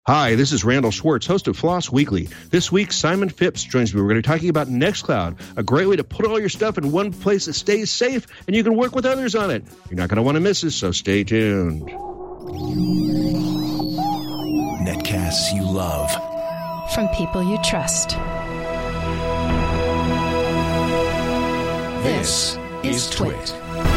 Hi, this is Randall Schwartz, host of Floss Weekly. This week, Simon Phipps joins me. We're going to be talking about Nextcloud, a great way to put all your stuff in one place that stays safe and you can work with others on it. You're not going to want to miss this, so stay tuned. Netcasts you love. From people you trust. This is Twit.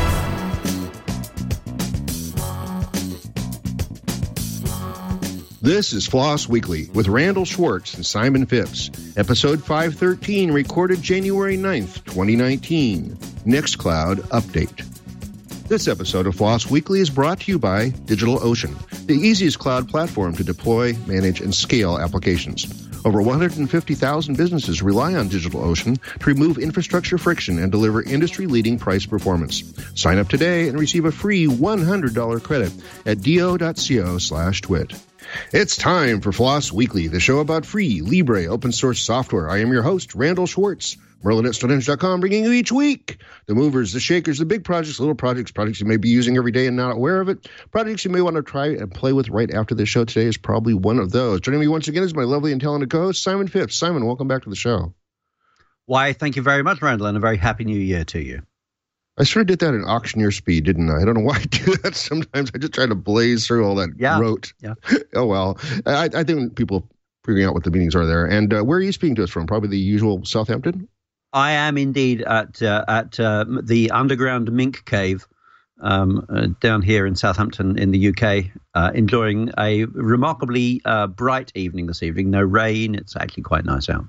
This is Floss Weekly with Randall Schwartz and Simon Phipps. Episode 513, recorded January 9th, 2019. Nextcloud Update. This episode of Floss Weekly is brought to you by DigitalOcean, the easiest cloud platform to deploy, manage, and scale applications. Over 150,000 businesses rely on DigitalOcean to remove infrastructure friction and deliver industry-leading price performance. Sign up today and receive a free $100 credit at do.co/twit. It's time for Floss Weekly, the show about free, libre, open-source software. I am your host, Randall Schwartz, Merlin at Stonehenge.com, bringing you each week the movers, the shakers, the big projects, little projects, projects you may be using every day and not aware of it, projects you may want to try and play with right after the show. Today is probably one of those. Joining me once again is my lovely and talented co-host, Simon Phipps. Simon, welcome back to the show. Why, thank you very much, Randall, and a very happy new year to you. I sort of did that in auctioneer speed, didn't I? I don't know why I do that sometimes. I just try to blaze through all that rote. Yeah. Oh, well. I think people figuring out what the meanings are there. And where are you speaking to us from? Probably the usual Southampton? I am indeed at the underground mink cave down here in Southampton in the UK, enjoying a remarkably bright evening this evening. No rain. It's actually quite nice out.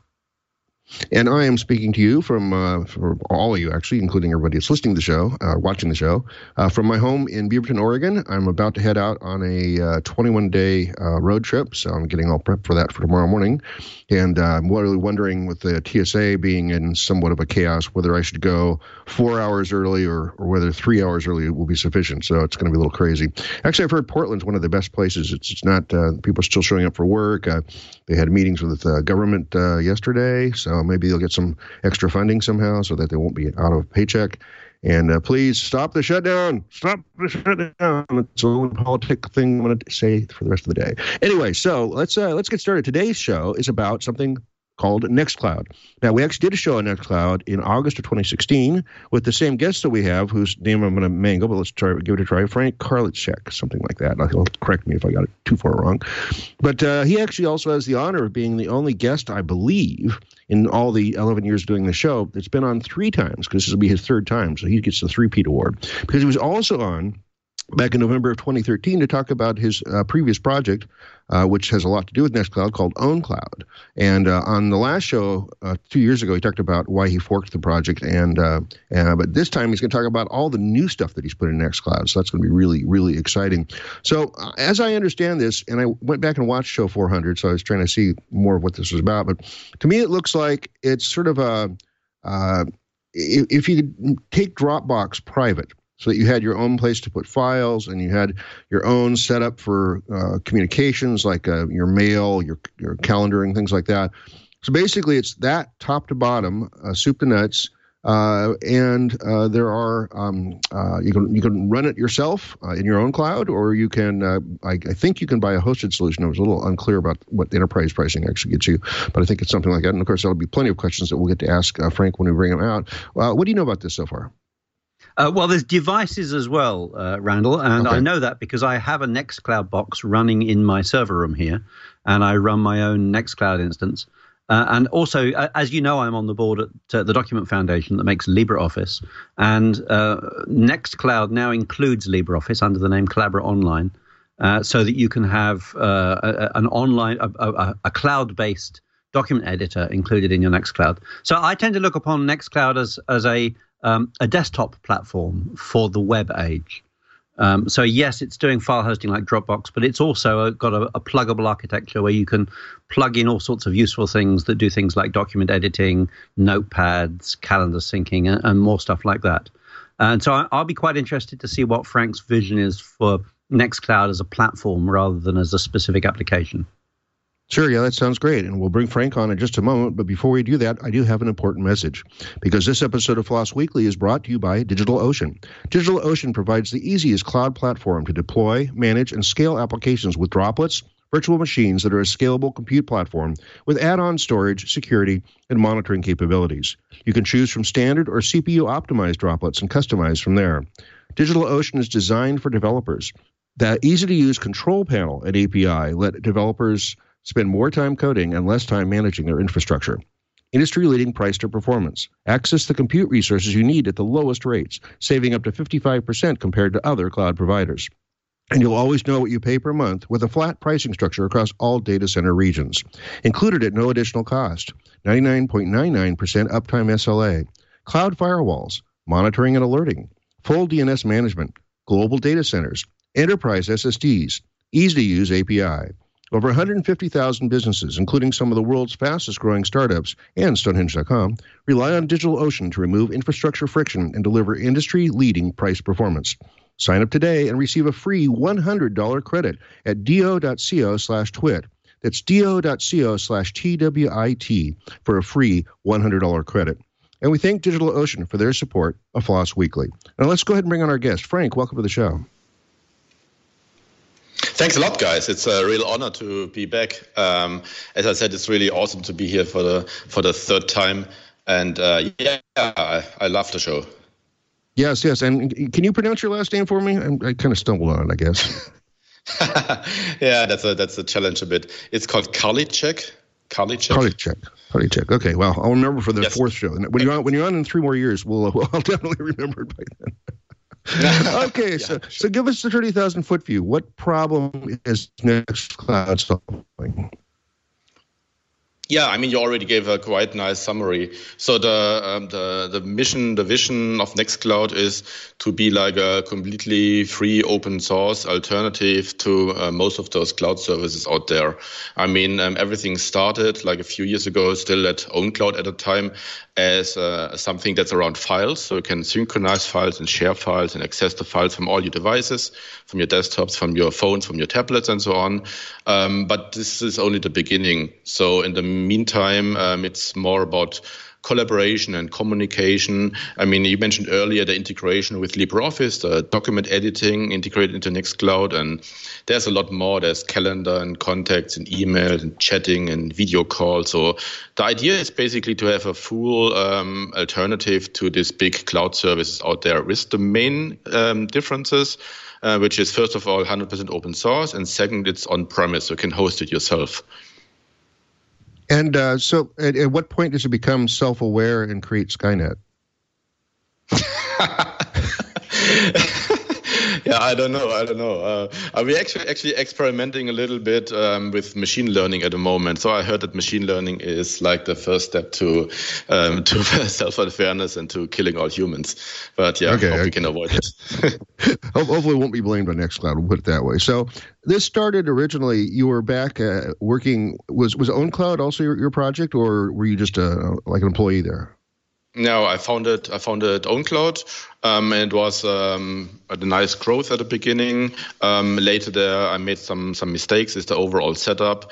And I am speaking to you from for all of you, actually, including everybody that's listening to the show, watching the show, from my home in Beaverton, Oregon. I'm about to head out on a 21-day road trip, so I'm getting all prepped for that for tomorrow morning. And I'm really wondering, with the TSA being in somewhat of a chaos, whether I should go 4 hours early or whether 3 hours early will be sufficient. So it's going to be a little crazy. Actually, I've heard Portland's one of the best places. It's not people are still showing up for work. They had meetings with the government yesterday, so maybe they'll get some extra funding somehow so that they won't be out of a paycheck. And please stop the shutdown. Stop the shutdown. It's a little politic thing I'm going to say for the rest of the day. Anyway, so let's get started. Today's show is about something called Nextcloud. Now, we actually did a show on Nextcloud in August of 2016 with the same guest that we have, whose name I'm going to mangle, but let's give it a try. Frank Karliczek, something like that. He'll correct me if I got it too far wrong. But he actually also has the honor of being the only guest, I believe, in all the 11 years doing the show that's been on 3 times, because this will be his 3rd time, so he gets the 3-peat award. Because he was also on back in November of 2013 to talk about his previous project, which has a lot to do with Nextcloud, called OwnCloud. And on the last show 2 years ago, he talked about why he forked the project. But this time he's going to talk about all the new stuff that he's put in Nextcloud. So that's going to be really, really exciting. So as I understand this, and I went back and watched show 400, so I was trying to see more of what this was about. But to me, it looks like it's sort of if you could take Dropbox private, so that you had your own place to put files and you had your own setup for communications, like your mail, your calendar, and things like that. So basically, it's that top to bottom, soup to nuts, and there are you can run it yourself in your own cloud, or you can I think you can buy a hosted solution. I was a little unclear about what the enterprise pricing actually gets you, but I think it's something like that. And of course, there'll be plenty of questions that we'll get to ask Frank when we bring him out. What do you know about this so far? Well, there's devices as well, Randall, and Okay. I know that because I have a Nextcloud box running in my server room here, and I run my own Nextcloud instance. And also, as you know, I'm on the board at the Document Foundation that makes LibreOffice, and Nextcloud now includes LibreOffice under the name Collabora Online, so that you can have an online, a cloud-based document editor included in your Nextcloud. So I tend to look upon Nextcloud as a desktop platform for the web age. So yes, it's doing file hosting like Dropbox, but it's also got a pluggable architecture where you can plug in all sorts of useful things that do things like document editing, notepads, calendar syncing, and more stuff like that. And so I'll be quite interested to see what Frank's vision is for Nextcloud as a platform rather than as a specific application. Sure, yeah, that sounds great. And we'll bring Frank on in just a moment. But before we do that, I do have an important message, because this episode of Floss Weekly is brought to you by DigitalOcean. DigitalOcean provides the easiest cloud platform to deploy, manage, and scale applications with Droplets, virtual machines that are a scalable compute platform with add-on storage, security, and monitoring capabilities. You can choose from standard or CPU-optimized droplets and customize from there. DigitalOcean is designed for developers. The easy-to-use control panel and API let developers spend more time coding and less time managing their infrastructure. Industry-leading price to performance. Access the compute resources you need at the lowest rates, saving up to 55% compared to other cloud providers. And you'll always know what you pay per month with a flat pricing structure across all data center regions. Included at no additional cost. 99.99% uptime SLA. Cloud firewalls. Monitoring and alerting. Full DNS management. Global data centers. Enterprise SSDs. Easy-to-use API. Over 150,000 businesses, including some of the world's fastest-growing startups and Stonehenge.com, rely on DigitalOcean to remove infrastructure friction and deliver industry-leading price performance. Sign up today and receive a free $100 credit at do.co/twit. That's do.co/TWIT for a free $100 credit. And we thank DigitalOcean for their support of Floss Weekly. Now let's go ahead and bring on our guest. Frank, welcome to the show. Thanks a lot, guys. It's a real honor to be back. As I said, it's really awesome to be here for the third time. And I love the show. Yes. And can you pronounce your last name for me? I kind of stumbled on it, I guess. Yeah, that's a challenge a bit. It's called Karliczek. Okay, well, I'll remember for the fourth show. When you're on in 3 more years, I'll definitely remember it by then. Okay, so give us the 30,000-foot view. What problem is Nextcloud solving? Yeah, I mean, you already gave a quite nice summary. So the mission, the vision of Nextcloud is to be like a completely free open source alternative to most of those cloud services out there. I mean, everything started like a few years ago, still at OwnCloud at the time, as something that's around files. So you can synchronize files and share files and access the files from all your devices, from your desktops, from your phones, from your tablets, and so on. But this is only the beginning. So in the meantime, it's more about collaboration and communication. I mean, you mentioned earlier the integration with LibreOffice, the document editing integrated into Nextcloud, and there's a lot more. There's calendar and contacts and email and chatting and video calls. So the idea is basically to have a full alternative to these big cloud services out there with the main differences, which is first of all 100% open source, and second, it's on-premise, so you can host it yourself. And so at what point does it become self-aware and create Skynet? Yeah, I don't know. We're actually experimenting a little bit with machine learning at the moment. So I heard that machine learning is like the first step to self-awareness and to killing all humans. But yeah, I hope we can avoid it. Hopefully it won't be blamed on Nextcloud, we'll put it that way. So this started originally, you were back working, was OwnCloud also your project, or were you just like an employee there? No, I founded OwnCloud. It was a nice growth at the beginning. Later there, I made some mistakes. It's the overall setup,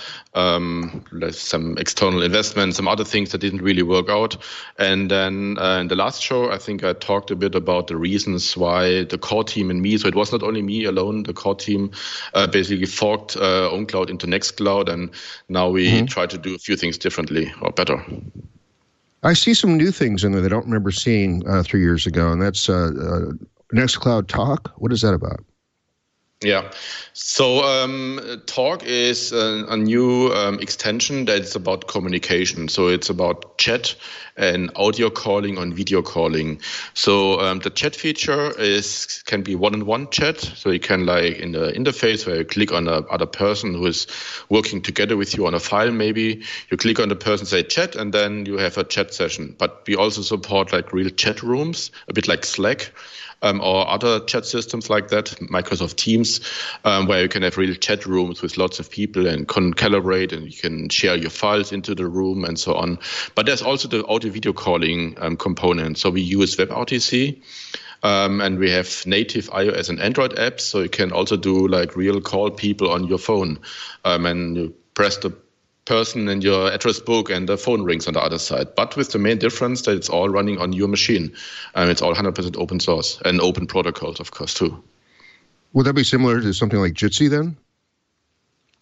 some external investment, some other things that didn't really work out. And then in the last show, I think I talked a bit about the reasons why the core team and me, so it was not only me alone, the core team basically forked OwnCloud into Nextcloud, and now we try to do a few things differently or better. I see some new things in there that I don't remember seeing 3 years ago, and that's Nextcloud Talk. What is that about? Yeah, so Talk is a new extension that's about communication. So it's about chat and audio calling and video calling. So the chat feature can be one-on-one chat. So you can, like in the interface where you click on the other person who is working together with you on a file, maybe you click on the person, say chat, and then you have a chat session. But we also support like real chat rooms, a bit like Slack. Or other chat systems like that, Microsoft Teams, where you can have real chat rooms with lots of people and can collaborate, and you can share your files into the room and so on. But there's also the audio-video calling component. So we use WebRTC, and we have native iOS and Android apps, so you can also do like real call people on your phone, and you press the person in your address book and the phone rings on the other side. But with the main difference that it's all running on your machine. It's all 100% open source and open protocols, of course, too. Would that be similar to something like Jitsi then?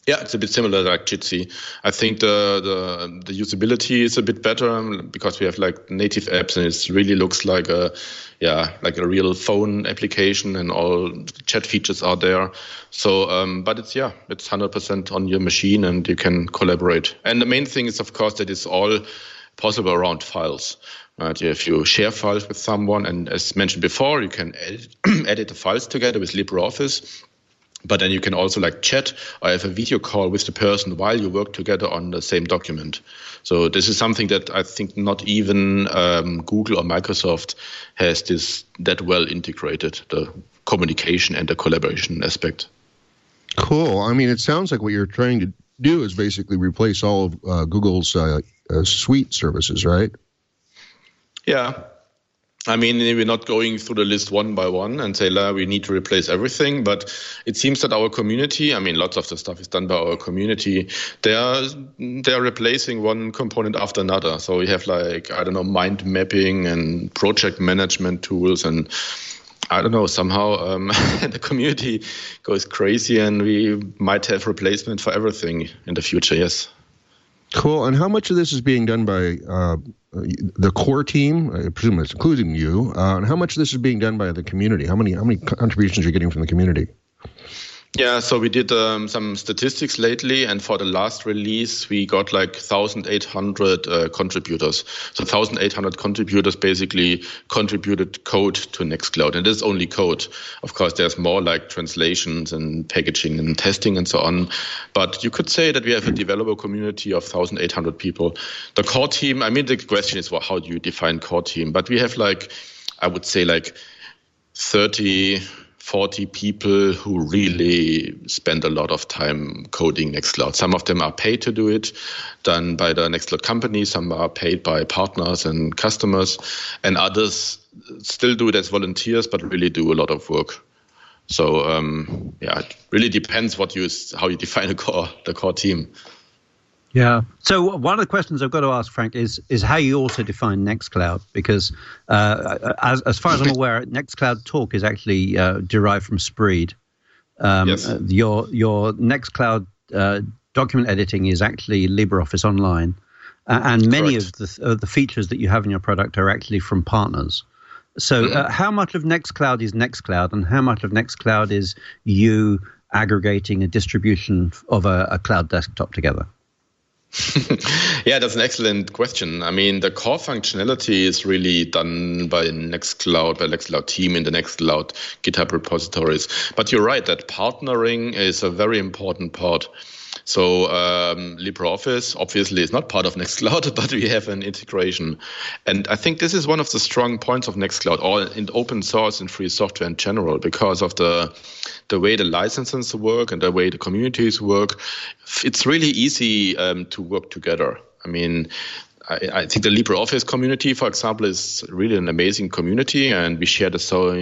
Yeah, it's a bit similar like Jitsi. I think the usability is a bit better because we have like native apps, and it really looks like a real phone application, and all chat features are there. So, but it's 100% on your machine, and you can collaborate. And the main thing is, of course, that it's all possible around files. Right? If you share files with someone, and as mentioned before, you can edit the files together with LibreOffice. But then you can also like chat or have a video call with the person while you work together on the same document. So this is something that I think not even Google or Microsoft has that well integrated, the communication and the collaboration aspect. Cool. I mean, it sounds like what you're trying to do is basically replace all of Google's suite services, right? Yeah. I mean, we're not going through the list one by one and say, we need to replace everything. But it seems that our community, I mean, lots of the stuff is done by our community. They are replacing one component after another. So we have mind mapping and project management tools. And I don't know, somehow the community goes crazy, and we might have replacement for everything in the future, yes. Cool. And how much of this is being done by the core team? I presume it's including you. And how much of this is being done by the community? How many contributions are you getting from the community? Yeah, so we did some statistics lately, and for the last release, we got like 1,800 contributors. So 1,800 contributors basically contributed code to Nextcloud, and this is only code. Of course, there's more like translations and packaging and testing and so on. But you could say that we have a developer community of 1,800 people. The core team, I mean, the question is, well, how do you define core team? But we have I would say 40 people who really spend a lot of time coding Nextcloud. Some of them are paid to do it, done by the Nextcloud company. Some are paid by partners and customers, and others still do it as volunteers, but really do a lot of work. So, it really depends how you define the core team. Yeah. So one of the questions I've got to ask, Frank, is how you also define Nextcloud, because as far as I'm aware, Nextcloud Talk is actually derived from Spreed. Yes. Your Nextcloud document editing is actually LibreOffice Online, and many of the features that you have in your product are actually from partners. So how much of Nextcloud is Nextcloud, and how much of Nextcloud is you aggregating a distribution of a cloud desktop together? Yeah, that's an excellent question. I mean, the core functionality is really done by Nextcloud team in the Nextcloud GitHub repositories. But you're right that partnering is a very important part. So LibreOffice obviously is not part of Nextcloud, but we have an integration. And I think this is one of the strong points of Nextcloud, or in open source and free software in general, because of the way the licenses work and the way the communities work. It's really easy to work together. I mean, I think the LibreOffice community, for example, is really an amazing community, and we share the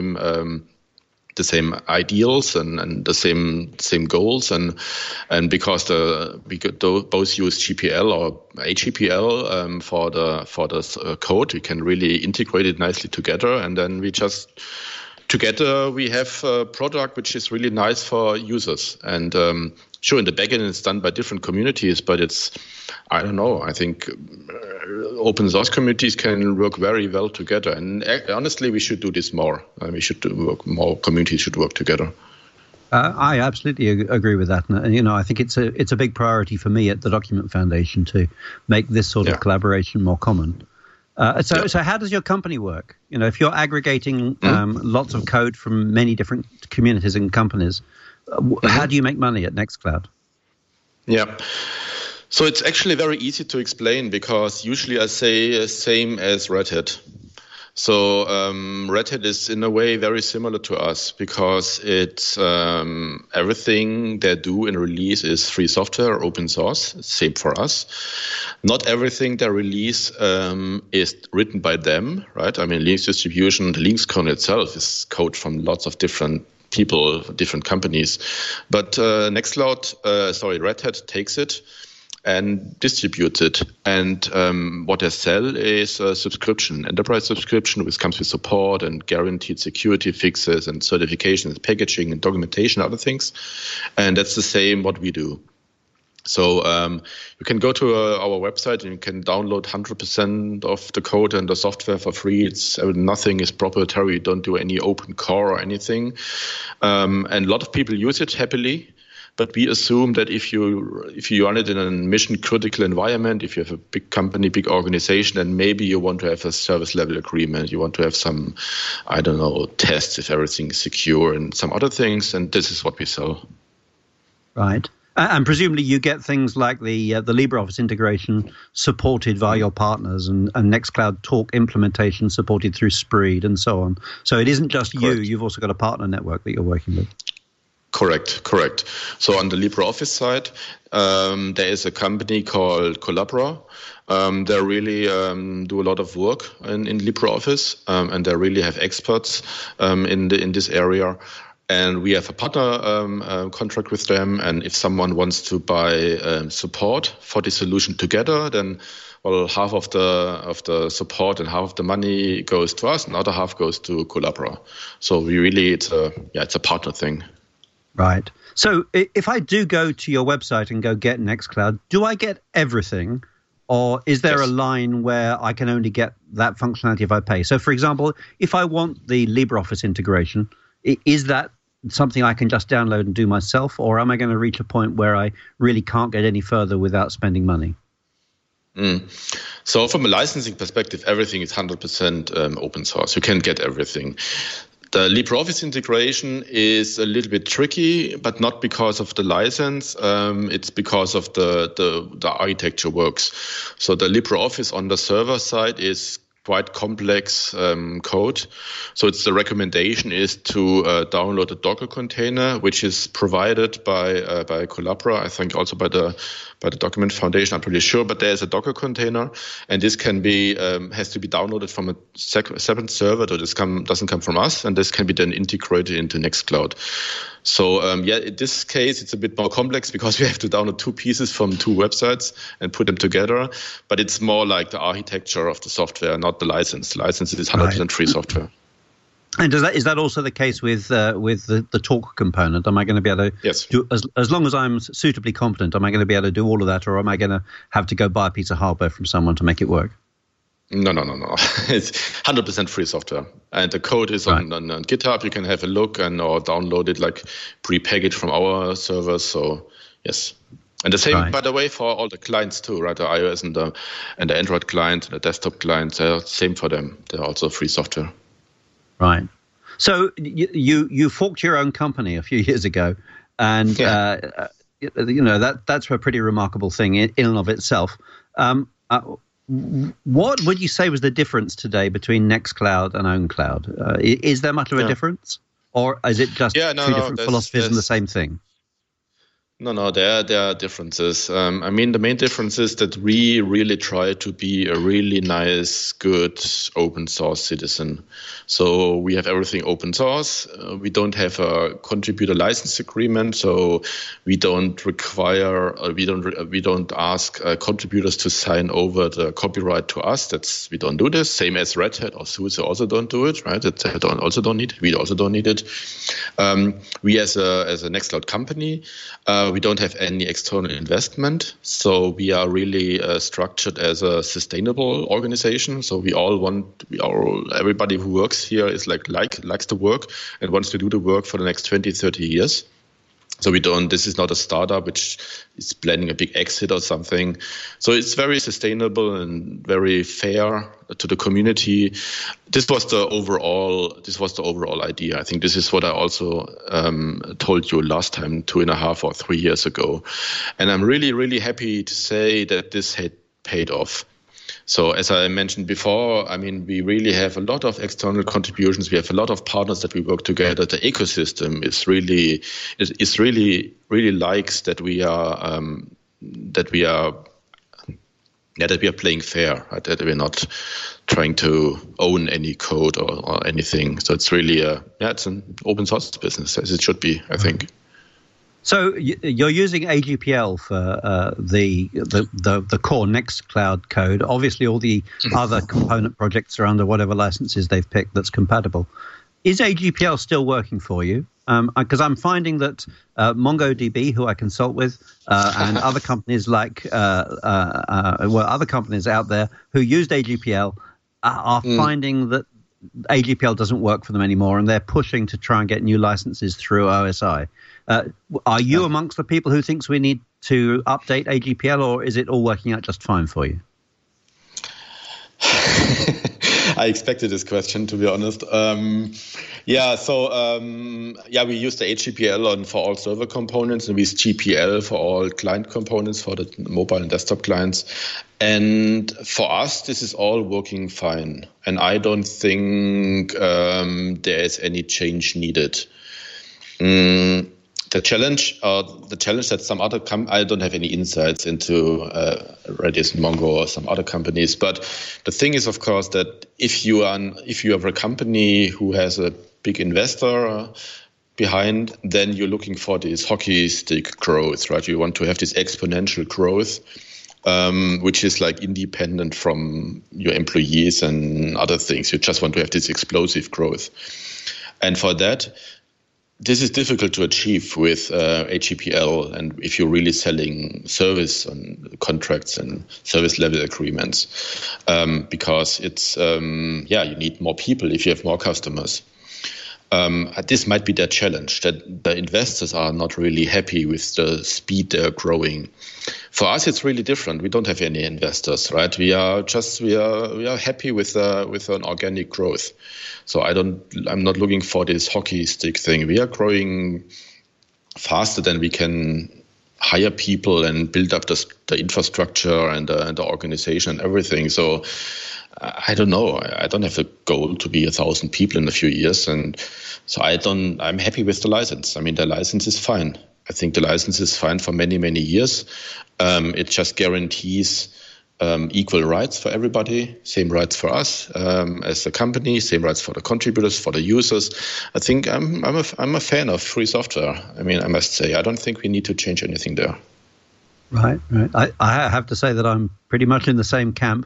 same ideals and the same goals, and because we could both use GPL or HGPL for the code, we can really integrate it nicely together, and then together we have a product which is really nice for users. And sure, in the backend it's done by different communities, but I don't know, I think open source communities can work very well together. And honestly, we should do this more. More communities should work together. I absolutely agree with that. And, I think it's a big priority for me at the Document Foundation to make this sort of collaboration more common. So how does your company work? If you're aggregating lots of code from many different communities and companies, how do you make money at Nextcloud? Yeah. So it's actually very easy to explain, because usually I say same as Red Hat. So Red Hat is in a way very similar to us, because it's everything they do in release is free software, open source, same for us. Not everything they release is written by them, right? I mean, Linux distribution, the Linux kernel itself is code from lots of different people, different companies. But Red Hat takes it and distributes it. And what they sell is a subscription, enterprise subscription, which comes with support and guaranteed security fixes and certifications, packaging and documentation, other things. And that's the same what we do. So you can go to our website and you can download 100% of the code and the software for free. Nothing is proprietary. You don't do any open core or anything. And a lot of people use it happily. But we assume that if you run it in a mission critical environment, if you have a big company, big organization, then maybe you want to have a service level agreement. You want to have some, I don't know, tests if everything is secure and some other things. And this is what we sell. Right. And presumably you get things like the LibreOffice integration supported via your partners and Nextcloud Talk implementation supported through Spreed and so on. So it isn't just Correct. you've also got a partner network that you're working with. Correct. So on the LibreOffice side, there is a company called Collabra. They really do a lot of work in LibreOffice, and they really have experts in this area. And we have a partner contract with them. And if someone wants to buy support for the solution together, then half of the support and half of the money goes to us, and the other half goes to Collabra. So it's a partner thing. Right. So if I do go to your website and go get Nextcloud, do I get everything? Or is there a line where I can only get that functionality if I pay? So, for example, if I want the LibreOffice integration, is that something I can just download and do myself? Or am I going to reach a point where I really can't get any further without spending money? So from a licensing perspective, everything is 100% open source. You can get everything. The LibreOffice integration is a little bit tricky, but not because of the license. It's because of the architecture works. So the LibreOffice on the server side is quite complex code. So the recommendation is to download a Docker container, which is provided by Collabra, I think also by the Document Foundation, I'm pretty sure. But there's a Docker container, and this can be has to be downloaded from a separate server. So this doesn't come from us, and this can be then integrated into Nextcloud. So in this case, it's a bit more complex because we have to download two pieces from two websites and put them together. But it's more like the architecture of the software, not the license. The license is 100% free software. And is that also the case with the Talk component? Am I going to be able to do, as long as I'm suitably competent, am I going to be able to do all of that, or am I going to have to go buy a piece of hardware from someone to make it work? No. It's 100% free software. And the code is on GitHub. You can have a look or download it like pre-packaged from our servers. So, yes. And the same, by the way, for all the clients too, right? The iOS and the Android client, the desktop client, they're same for them. They're also free software. Right. So you forked your own company a few years ago, and that's a pretty remarkable thing in and of itself. What would you say was the difference today between Nextcloud and OwnCloud? Is there much of a difference, or is it just two different philosophies and the same thing? No, there are differences. The main difference is that we really try to be a really nice, good open source citizen. So we have everything open source. We don't have a contributor license agreement, so we don't require, we don't ask contributors to sign over the copyright to us. We don't do this. Same as Red Hat or SUSE also don't do it, right? We also don't need it. We as a Nextcloud company, we don't have any external investment, so we are really structured as a sustainable organization. So everybody who works here is likes the work and wants to do the work for the next 20, 30 years. So this is not a startup which is planning a big exit or something. So it's very sustainable and very fair to the community. This was the overall idea. I think this is what I also told you last time, 2.5 or 3 years ago. And I'm really, really happy to say that this had paid off. So as I mentioned before, we really have a lot of external contributions. We have a lot of partners that we work together. The ecosystem is really likes that we are playing fair, right? That we're not trying to own any code or anything. So it's really it's an open source business as it should be, I think. So you're using AGPL for the core Nextcloud code. Obviously, all the other component projects are under whatever licenses they've picked that's compatible. Is AGPL still working for you? because I'm finding that MongoDB, who I consult with, and other companies like other companies out there who used AGPL are finding that AGPL doesn't work for them anymore, and they're pushing to try and get new licenses through OSI. Are you amongst the people who thinks we need to update AGPL, or is it all working out just fine for you? I expected this question, to be honest. We use the AGPL for all server components, and we use GPL for all client components, for the mobile and desktop clients. And for us, this is all working fine. And I don't think there is any change needed. The challenge that some other I don't have any insights into Redis and Mongo or some other companies, but the thing is, of course, that if you have a company who has a big investor behind, then you're looking for this hockey stick growth, right? You want to have this exponential growth, which is like independent from your employees and other things. You just want to have this explosive growth, and for that, this is difficult to achieve with AGPL, and if you're really selling service and contracts and service level agreements, because it's you need more people if you have more customers. This might be their challenge, that the investors are not really happy with the speed they're growing. For us, it's really different. We don't have any investors, right? We are happy with an organic growth. So I'm not looking for this hockey stick thing. We are growing faster than we can hire people and build up the infrastructure and the organization and everything. So I don't know. I don't have a goal to be 1,000 people in a few years, and so I'm happy with the license. I mean, the license is fine. I think the license is fine for many, many years. It just guarantees equal rights for everybody, same rights for us as a company, same rights for the contributors, for the users. I think I'm a fan of free software. I mean, I must say, I don't think we need to change anything there. Right. I have to say that I'm pretty much in the same camp.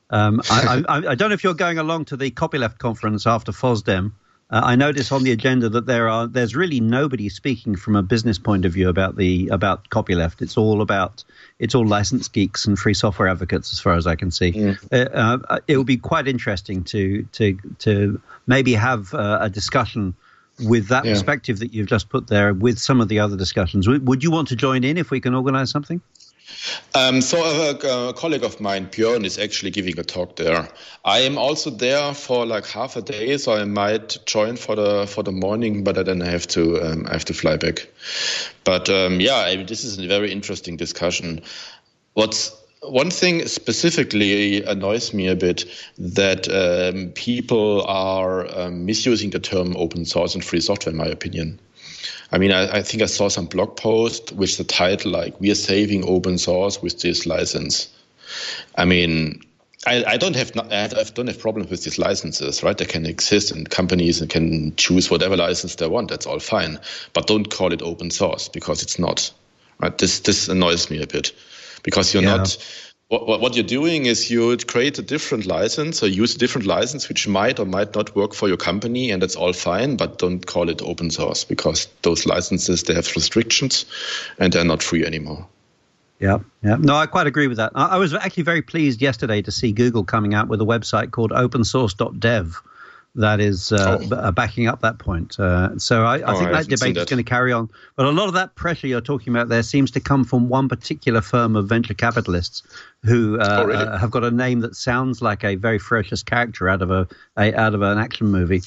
I don't know if you're going along to the Copyleft conference after FOSDEM. I notice on the agenda that there's really nobody speaking from a business point of view about Copyleft. It's all license geeks and free software advocates, as far as I can see. It would be quite interesting to maybe have a discussion with that perspective that you've just put there, with some of the other discussions. Would you want to join in if we can organize something? So a colleague of mine, Björn, is actually giving a talk there. I am also there for like half a day, so I might join for the morning, but then I have to fly back. But this is a very interesting discussion. One thing specifically annoys me a bit, that people are misusing the term open source and free software, in my opinion. I mean, I think I saw some blog post with the title like, "We are saving open source with this license." I mean, I don't have problems with these licenses, right? They can exist, and companies can choose whatever license they want. That's all fine, but don't call it open source, because it's not. Right? This annoys me a bit, because you're not. What you're doing is you create a different license, or use a different license which might or might not work for your company, and that's all fine, but don't call it open source, because those licenses, they have restrictions and they're not free anymore. Yeah. No, I quite agree with that. I was actually very pleased yesterday to see Google coming out with a website called opensource.dev that is backing up that point. So I think that debate is going to carry on. But a lot of that pressure you're talking about there seems to come from one particular firm of venture capitalists who have got a name that sounds like a very ferocious character out of an action movie.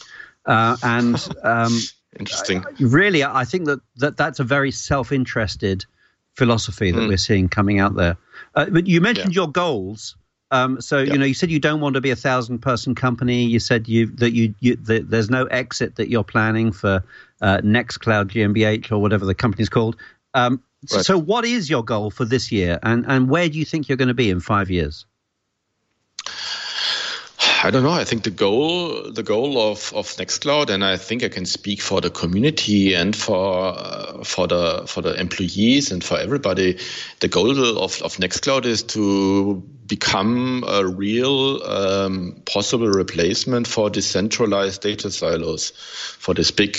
Interesting. Really, I think that's a very self-interested philosophy that we're seeing coming out there. But you mentioned your goals. You said you don't want to be a 1,000-person company. You said that there's no exit that you're planning for Nextcloud GmbH or whatever the company's called. Right. So what is your goal for this year, and where do you think you're going to be in 5 years? I don't know. I think the goal of Nextcloud, and I think I can speak for the community and for the employees and for everybody. The goal of Nextcloud is to become a real possible replacement for decentralized data silos, for these big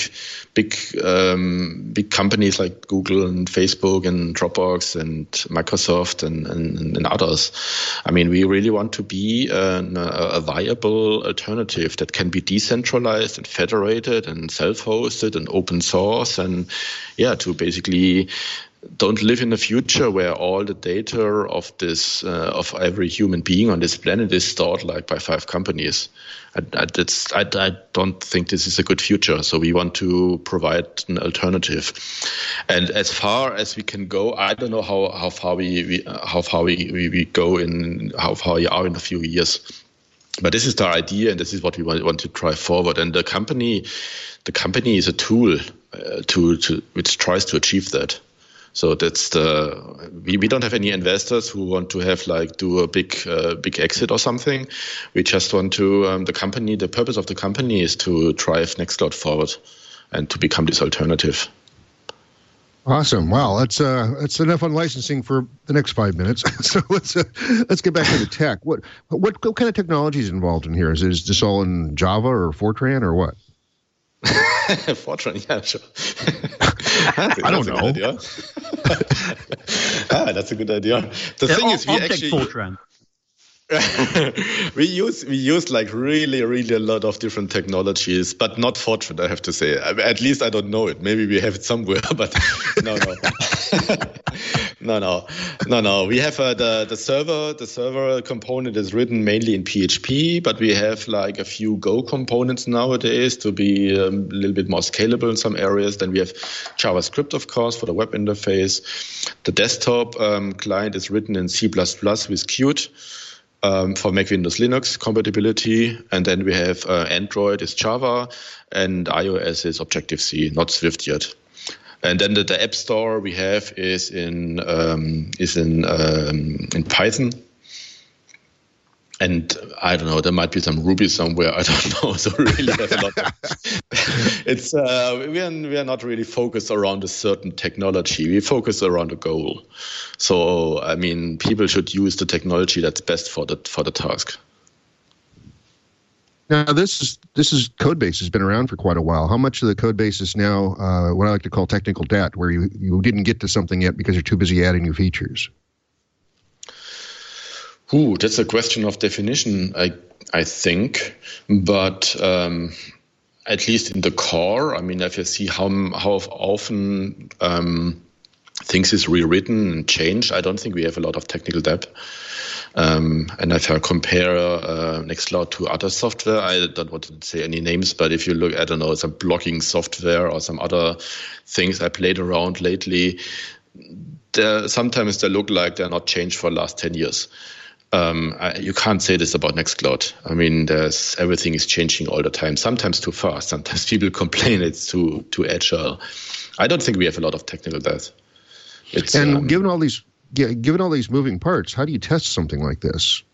companies like Google and Facebook and Dropbox and Microsoft and others. I mean, we really want to be a viable alternative that can be decentralized and federated and self-hosted and open source, and to basically don't live in a future where all the data of this of every human being on this planet is stored like by 5 companies. I don't think this is a good future. So we want to provide an alternative. And as far as we can go, I don't know how far we go in, how far we are in a few years. But this is the idea, and this is what we want to drive forward. And the company is a tool which tries to achieve that. So that's we don't have any investors who want to do a big exit or something. We just want to the purpose of the company is to drive Nextcloud forward and to become this alternative. Awesome! Wow, that's enough on licensing for the next 5 minutes. So let's get back to the tech. What kind of technology is involved in here? Is this all in Java or Fortran or what? Fortran, yeah, sure. I don't know. That's a good idea. The thing is, we actually Fortran. we use like really a lot of different technologies, but not Fortran, I have to say. At least I don't know it. Maybe we have it somewhere, but no. No. We have the server component is written mainly in PHP, but we have like a few Go components nowadays to be a little bit more scalable in some areas. Then we have JavaScript, of course, for the web interface. The desktop client is written in C++ with Qt. For Mac, Windows, Linux compatibility. And then we have Android is Java and iOS is Objective-C, not Swift yet. And then the App Store we have is in Python. And I don't know, there might be some Ruby somewhere. I don't know. So we really have a lot. It's we are not really focused around a certain technology. We focus around a goal. So I mean, people should use the technology that's best for the task. Now this Codebase has been around for quite a while. How much of the Codebase is now what I like to call technical debt, where you didn't get to something yet because you're too busy adding new features? Ooh, that's a question of definition, I think. But at least in the core, I mean, if you see how often things is rewritten and changed, I don't think we have a lot of technical debt. And if I compare Nextcloud to other software, I don't want to say any names, but if you look, I don't know, some blocking software or some other things I played around lately, sometimes they look like they're not changed for the last 10 years. You can't say this about Nextcloud. I mean, everything is changing all the time, sometimes too fast. Sometimes people complain it's too agile. I don't think we have a lot of technical debt. Given all these moving parts, how do you test something like this?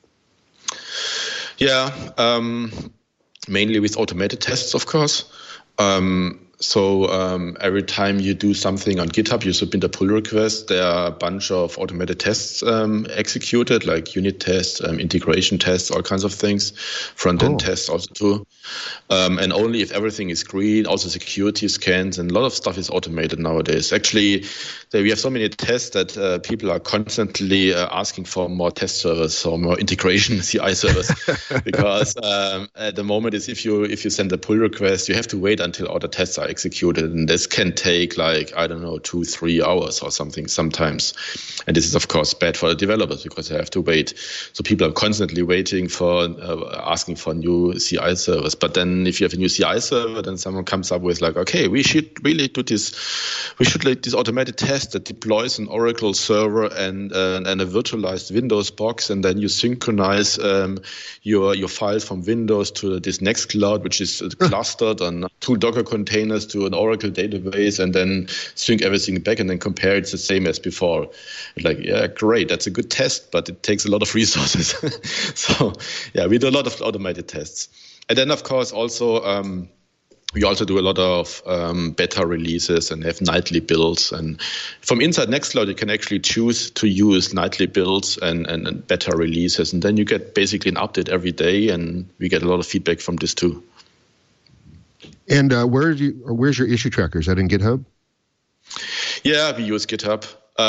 Yeah, mainly with automated tests, of course. So every time you do something on GitHub, you submit a pull request. There are a bunch of automated tests executed, like unit tests, integration tests, all kinds of things. Front-end tests also too. And only if everything is green, also security scans, and a lot of stuff is automated nowadays. Actually, we have so many tests that people are constantly asking for more test servers or more integration CI servers. Because at the moment is if you send a pull request, you have to wait until all the tests are executed, and this can take 2-3 hours or something sometimes. And this is of course bad for the developers because they have to wait. So people are constantly waiting for asking for new CI servers. But then if you have a new CI server, then someone comes up with okay, we should really do this. We should like this automated test that deploys an Oracle server and a virtualized Windows box, and then you synchronize your files from Windows to this Nextcloud, which is clustered on 2 Docker containers to an Oracle database, and then sync everything back and then compare it's the same as before. Yeah, great, that's a good test, but it takes a lot of resources. So yeah, we do a lot of automated tests. And then of course also We also do a lot of beta releases and have nightly builds. And from inside Nextcloud, you can actually choose to use nightly builds and beta releases. And then you get basically an update every day, and we get a lot of feedback from this too. And where's your issue tracker? Is that in GitHub? Yeah, we use GitHub.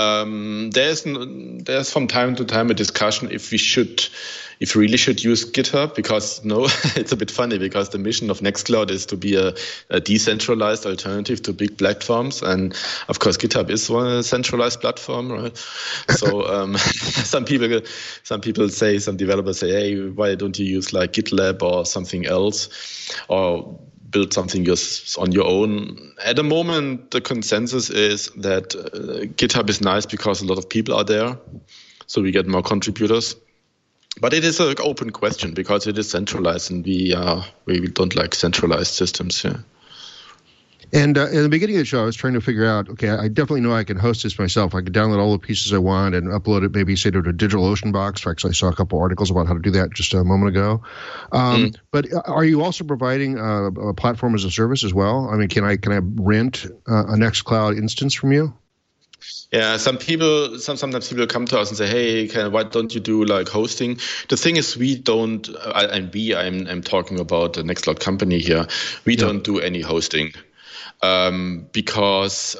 There's from time to time a discussion if we really should use GitHub, because it's a bit funny, because the mission of Nextcloud is to be a decentralized alternative to big platforms, and of course GitHub is one centralized platform, right? So some developers say, hey, why don't you use like GitLab or something else, or build something on your own. At the moment, the consensus is that GitHub is nice because a lot of people are there, so we get more contributors. But it is an open question because it is centralized, and we don't like centralized systems. Yeah. And in the beginning of the show, I was trying to figure out, okay, I definitely know I can host this myself. I could download all the pieces I want and upload it, maybe say to a DigitalOcean box. Actually, I saw a couple articles about how to do that just a moment ago. But are you also providing a platform as a service as well? I mean, can I rent a Nextcloud instance from you? Yeah, sometimes people come to us and say, hey, why don't you do like hosting? The thing is, we don't, I'm talking about the Nextcloud company here. We don't do any hosting. Because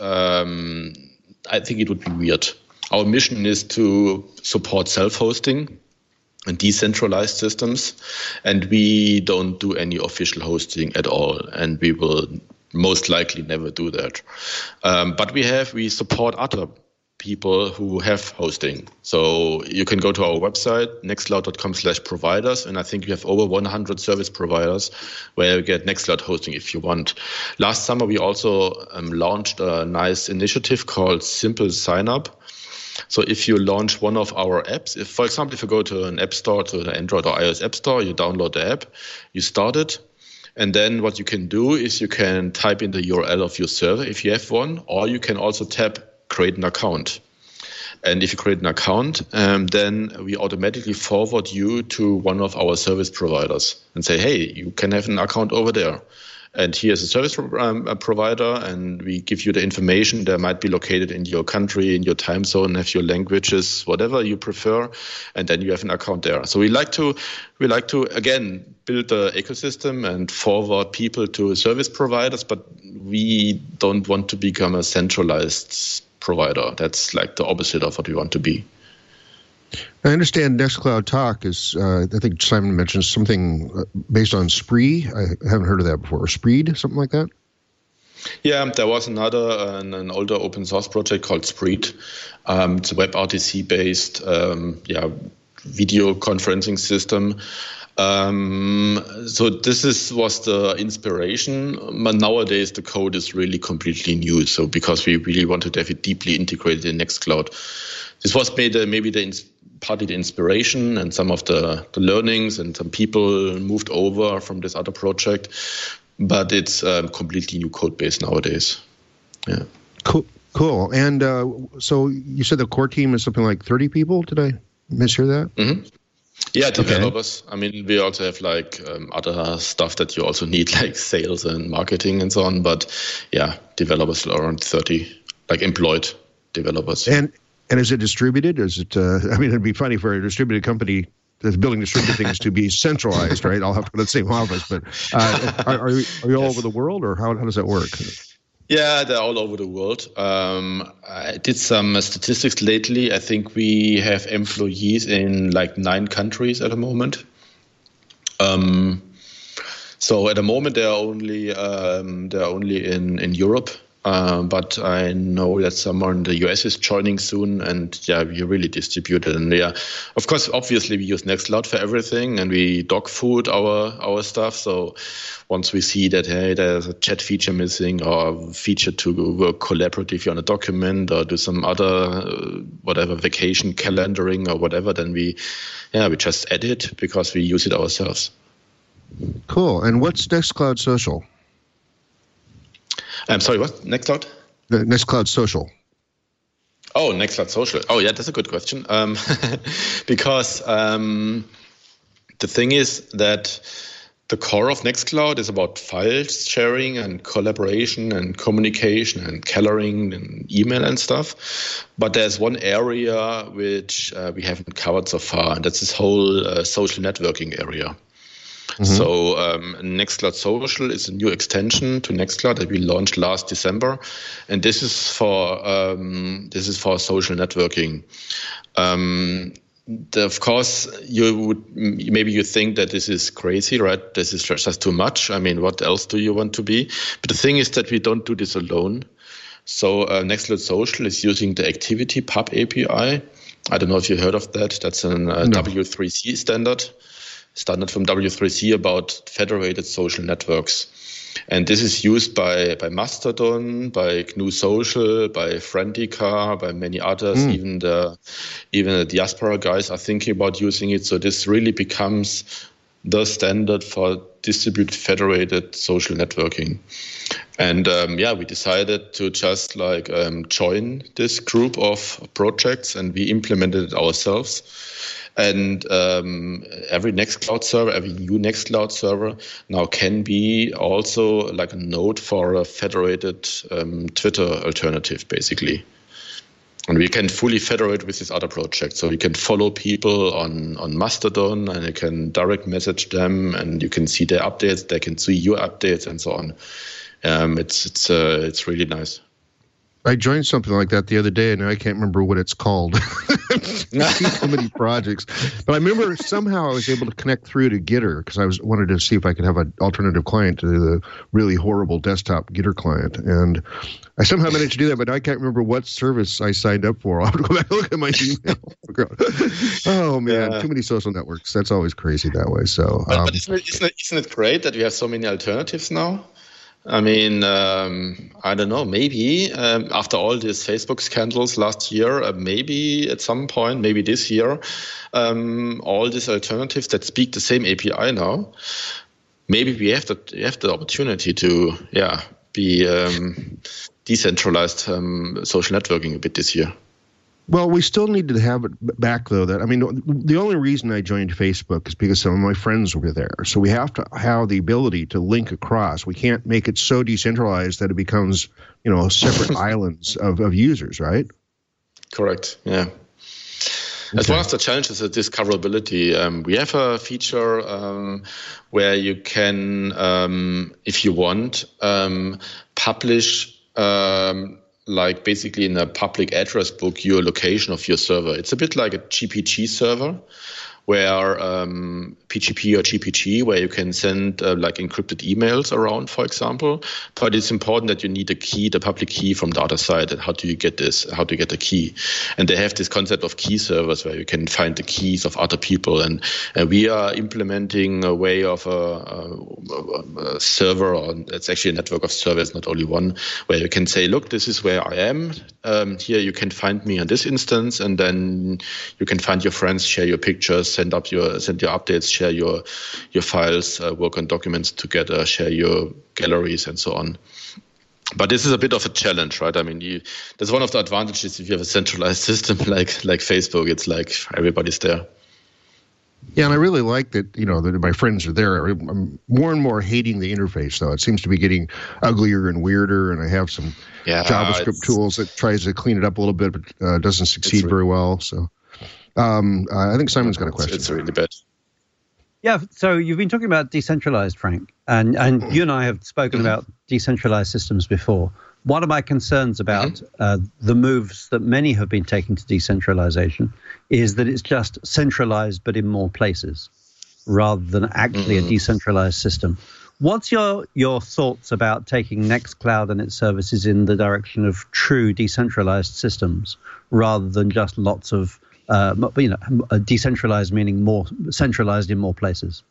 I think it would be weird. Our mission is to support self-hosting and decentralized systems, and we don't do any official hosting at all, and we will most likely never do that. But we support other people who have hosting. So you can go to our website, nextcloud.com/providers, and I think we have over 100 service providers where you get Nextcloud hosting if you want. Last summer, we also launched a nice initiative called Simple Sign Up. So if you launch one of our apps, for example, if you go to an app store, to the Android or iOS app store, you download the app, you start it, and then what you can do is you can type in the URL of your server if you have one, or you can also tap create an account. And if you create an account, then we automatically forward you to one of our service providers and say, hey, you can have an account over there. And here's a service provider, and we give you the information that might be located in your country, in your time zone, have your languages, whatever you prefer, and then you have an account there. So we like to again build the ecosystem and forward people to service providers, but we don't want to become a centralized provider. That's like the opposite of what we want to be. I understand Nextcloud Talk is, I think Simon mentioned something based on Spree. I haven't heard of that before. Spreed, something like that? Yeah, there was an older open source project called Spreed. It's a WebRTC-based video conferencing system. So this was the inspiration, but nowadays the code is really completely new. So because we really wanted to have it deeply integrated in Nextcloud, this was partly the inspiration and some of the learnings, and some people moved over from this other project, but it's a completely new code base nowadays. Yeah. Cool. And so you said the core team is something like 30 people. Did I mishear that? Mm-hmm. Yeah, developers. Okay. I mean, we also have like other stuff that you also need, like sales and marketing and so on. But yeah, developers are around 30, like employed developers. And is it distributed? Is it? I mean, it'd be funny for a distributed company that's building distributed things to be centralized, right? I'll have to go to the same office. But are you all over the world, or how does that work? Yeah, they're all over the world. I did some statistics lately. I think we have employees in like 9 countries at the moment. So at the moment they're only in Europe. But I know that someone in the US is joining soon, and yeah, we're really distributed. And yeah, of course, obviously we use Nextcloud for everything, and we dog food our stuff. So once we see that, hey, there's a chat feature missing, or a feature to work collaboratively on a document, or do some other whatever vacation calendaring or whatever, then we just add it because we use it ourselves. Cool. And what's Nextcloud Social? I'm sorry, what? Nextcloud? Nextcloud Social. Oh, Nextcloud Social. Oh, yeah, that's a good question. Because the thing is that the core of Nextcloud is about file sharing and collaboration and communication and calendaring and email and stuff. But there's one area which we haven't covered so far, and that's this whole social networking area. Mm-hmm. So Nextcloud Social is a new extension to Nextcloud that we launched last December, and this is for social networking. Of course, you think that this is crazy, right? This is just too much. I mean, what else do you want to be? But the thing is that we don't do this alone. So Nextcloud Social is using the ActivityPub API. I don't know if you heard of that. That's an W3C standard from W3C about federated social networks. And this is used by Mastodon, by GNU Social, by Friendica, by many others. Even the diaspora guys are thinking about using it. So this really becomes the standard for distributed federated social networking. And we decided to just join this group of projects, and we implemented it ourselves. And every Nextcloud server, every new Nextcloud server now can be also like a node for a federated Twitter alternative, basically. And we can fully federate with this other project. So you can follow people on Mastodon, and you can direct message them, and you can see their updates. They can see your updates and so on. It's really nice. I joined something like that the other day, and I can't remember what it's called. So many projects, but I remember somehow I was able to connect through to Gitter because I wanted to see if I could have an alternative client to the really horrible desktop Gitter client, and I somehow managed to do that. But I can't remember what service I signed up for. I'll have to go back and look at my email. Oh man, too many social networks. That's always crazy that way. So, but isn't it great that we have so many alternatives now? I mean, I don't know, maybe after all these Facebook scandals last year, maybe at some point, maybe this year, all these alternatives that speak the same API now, maybe we have the opportunity to, be decentralized social networking a bit this year. Well, we still need to have it back, though. The only reason I joined Facebook is because some of my friends were there. So we have to have the ability to link across. We can't make it so decentralized that it becomes, separate islands of users, right? Correct. Yeah. As one of the challenges is discoverability. We have a feature where you can, if you want, publish basically in a public address book, your location of your server. It's a bit like a GPG server, where PGP or GPG, where you can send encrypted emails around, for example. But it's important that you need a key, the public key from the other side. And how do you get this? How do you get the key? And they have this concept of key servers where you can find the keys of other people. And we are implementing a way of a server, or it's actually a network of servers, not only one, where you can say, look, this is where I am. Here you can find me on this instance, and then you can find your friends, share your pictures, send your updates, share your files, work on documents together, share your galleries, and so on. But this is a bit of a challenge, right? I mean, that's one of the advantages if you have a centralized system like Facebook. It's like everybody's there. Yeah, and I really like that, that my friends are there. I'm more and more hating the interface, though. It seems to be getting uglier and weirder, and I have some JavaScript tools that tries to clean it up a little bit, but doesn't succeed very well. So I think Simon's got a question. It's really bad. Yeah, so you've been talking about decentralized, Frank, and you and I have spoken about decentralized systems before. One of my concerns about the moves that many have been taking to decentralization is that it's just centralized but in more places rather than actually a decentralized system. What's your thoughts about taking Nextcloud and its services in the direction of true decentralized systems rather than just lots of decentralized, meaning more centralized in more places?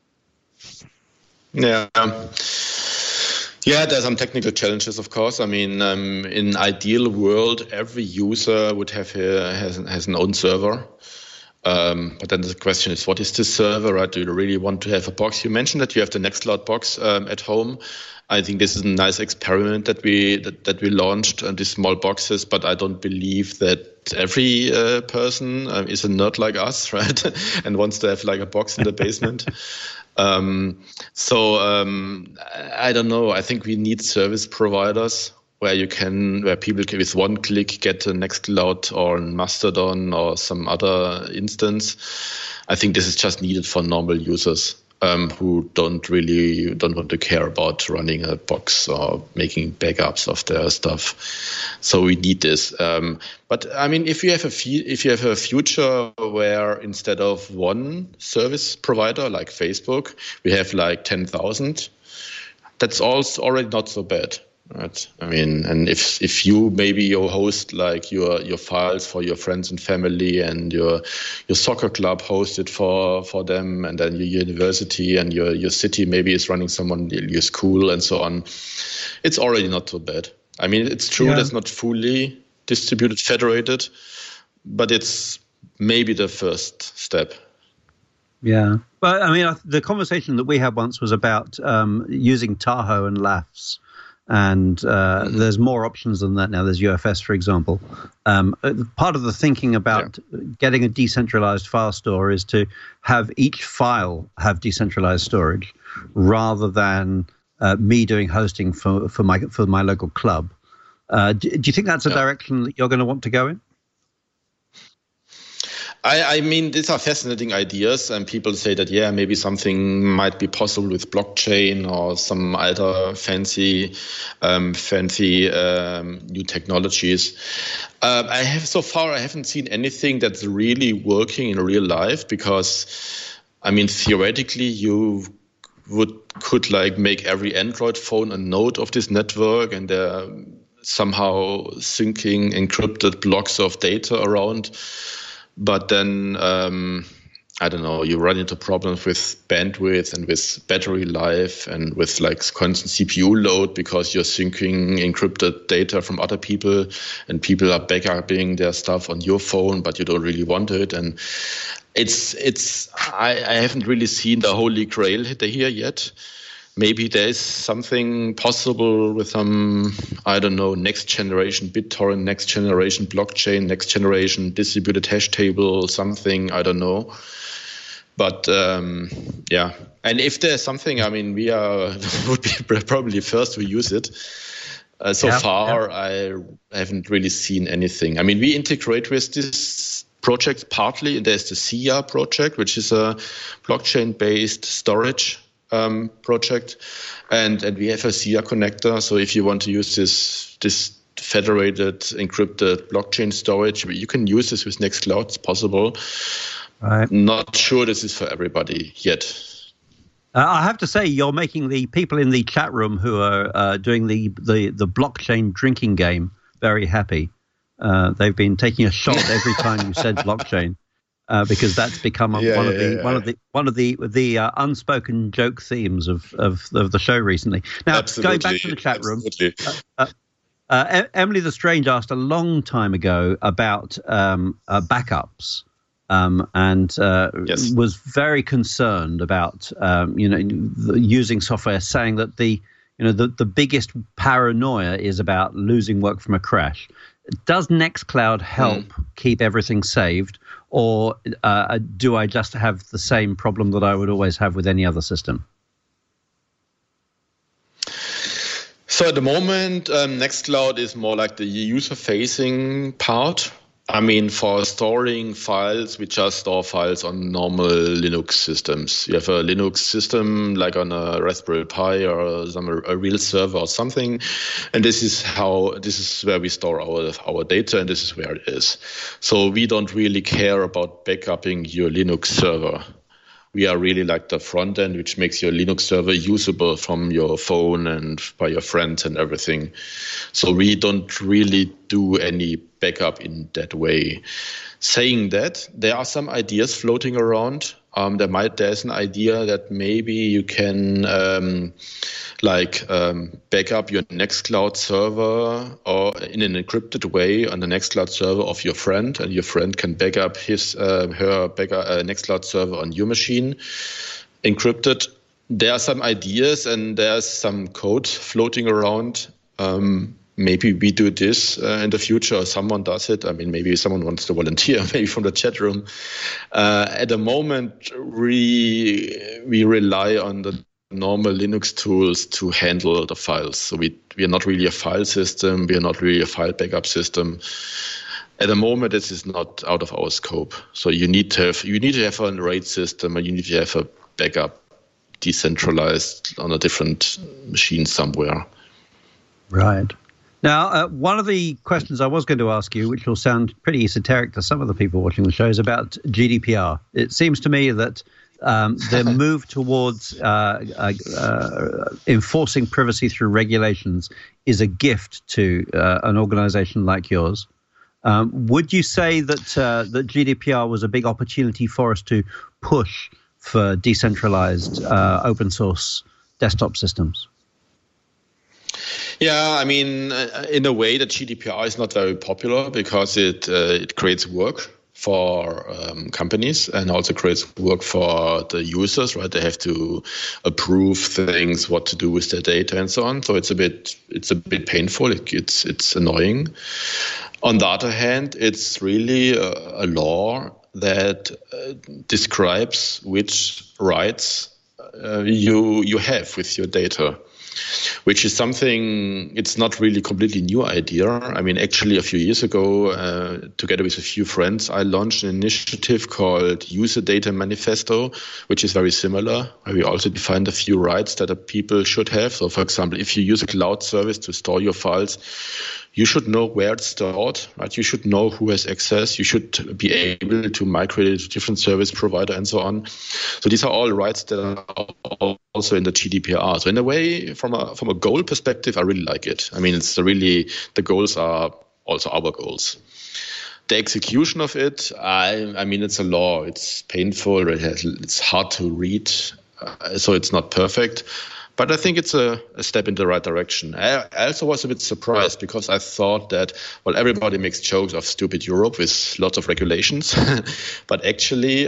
Yeah. Yeah, there's some technical challenges, of course. I mean, in an ideal world, every user would have has an own server. But then the question is, what is this server, right? Do you really want to have a box? You mentioned that you have the Nextcloud box at home. I think this is a nice experiment that we launched, these small boxes, but I don't believe that every person is a nerd like us, right? And wants to have like a box in the basement. I don't know. I think we need service providers where people can with one click get a Nextcloud or Mastodon or some other instance. I think this is just needed for normal users who don't want to care about running a box or making backups of their stuff. So we need this. But I mean, if you have a future where instead of one service provider like Facebook, we have like 10,000, that's also already not so bad. Right. I mean, and if you host like your files for your friends and family, and your soccer club host it for them, and then your university and your city maybe is running someone, your school and so on, it's already not so bad. I mean, it's true that's not fully distributed, federated, but it's maybe the first step. Yeah. But I mean, the conversation that we had once was about using Tahoe and LAFS. And there's more options than that now. There's UFS, for example. Part of the thinking about getting a decentralized file store is to have each file have decentralized storage, rather than me doing hosting for my local club. Do you think that's a direction that you're going to want to go in? I mean, these are fascinating ideas, and people say that, maybe something might be possible with blockchain or some other fancy new technologies. I haven't seen anything that's really working in real life, because, I mean, theoretically, you could like make every Android phone a node of this network, and they're somehow syncing encrypted blocks of data around. But then, I don't know, you run into problems with bandwidth and with battery life and with like constant CPU load, because you're syncing encrypted data from other people, and people are backupping their stuff on your phone, but you don't really want it. And I haven't really seen the holy grail here yet. Maybe there's something possible with some, I don't know, next generation BitTorrent, next generation blockchain, next generation distributed hash table, something, I don't know. But and if there's something, I mean, would be probably first to use it. I haven't really seen anything. I mean, we integrate with this project partly. There's the SIA project, which is a blockchain-based storage project, and we have a SIA connector. So if you want to use this federated encrypted blockchain storage, you can use this with Nextcloud. It's possible. Right. Not sure this is for everybody yet. I have to say, you're making the people in the chat room who are doing the blockchain drinking game very happy. They've been taking a shot every time you said blockchain. Because that's become one of the unspoken joke themes of the show recently. Now, going back to the chat room, Emily the Strange asked a long time ago about backups, and was very concerned about using software, saying that the biggest paranoia is about losing work from a crash. Does Nextcloud help keep everything saved? Or do I just have the same problem that I would always have with any other system? So at the moment, Nextcloud is more like the user-facing part. I mean, for storing files, we just store files on normal Linux systems. You have a Linux system like on a Raspberry Pi or a real server or something, and this is where we store our data, and this is where it is. So we don't really care about backupping your Linux server. We are really like the front end, which makes your Linux server usable from your phone and by your friends and everything. So we don't really do any backup in that way. Saying that, there are some ideas floating around. There's an idea that maybe you can back up your Nextcloud server or in an encrypted way on the Nextcloud server of your friend, and your friend can back up her Nextcloud server on your machine, encrypted. There are some ideas and there's some code floating around. maybe we do this in the future, or someone does it. I mean, maybe someone wants to volunteer, maybe from the chat room. At the moment, we rely on the normal Linux tools to handle the files. So we are not really a file system. We are not really a file backup system. At the moment, this is not out of our scope. So you need to have a RAID system, and you need to have a backup decentralized on a different machine somewhere. Right. Now, one of the questions I was going to ask you, which will sound pretty esoteric to some of the people watching the show, is about GDPR. It seems to me that the move towards enforcing privacy through regulations is a gift to an organization like yours. Would you say that that GDPR was a big opportunity for us to push for decentralized open source desktop systems? Yeah, I mean, in a way, the GDPR is not very popular because it creates work for companies and also creates work for the users, right? They have to approve things, what to do with their data, and so on. So it's a bit painful. It's annoying. On the other hand, it's really a law that describes which rights you have with your data, which is something, it's not really completely new idea. I mean, actually, a few years ago, together with a few friends, I launched an initiative called User Data Manifesto, which is very similar, where we also defined a few rights that people should have. So, for example, if you use a cloud service to store your files, you should know where it's stored, right? You should know who has access. You should be able to migrate it to different service provider and so on. So these are all rights that are also in the GDPR. So in a way, from a goal perspective, I really like it. I mean, the goals are also our goals. The execution of it, I mean, it's a law. It's painful. It's hard to read. So it's not perfect. But I think it's a step in the right direction. I also was a bit surprised because I thought that, well, everybody makes jokes of stupid Europe with lots of regulations. But actually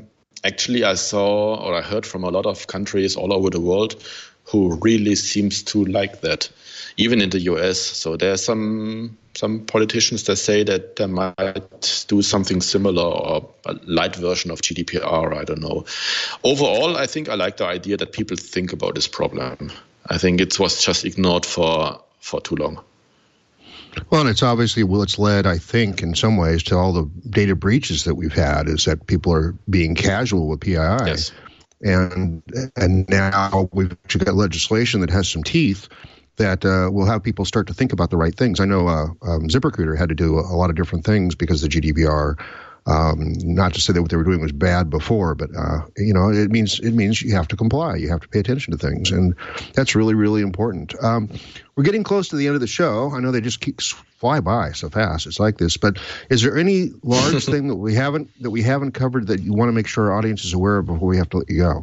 I saw or I heard from a lot of countries all over the world who really seems to like that, even in the US. So there are some politicians that say that they might do something similar or a light version of GDPR. I don't know. Overall, I think I like the idea that people think about this problem. I think it was just ignored for too long. Well, and it's obviously it's led, I think, in some ways to all the data breaches that we've had, is that people are being casual with PII. Yes. And now we've actually got legislation that has some teeth that will have people start to think about the right things. I know ZipRecruiter had to do a lot of different things because of the GDPR. Not to say that what they were doing was bad before, but it means you have to comply. You have to pay attention to things, and that's really, really important. We're getting close to the end of the show. I know they just fly by so fast. It's like this, but is there any large thing that we haven't covered that you want to make sure our audience is aware of before we have to let you go?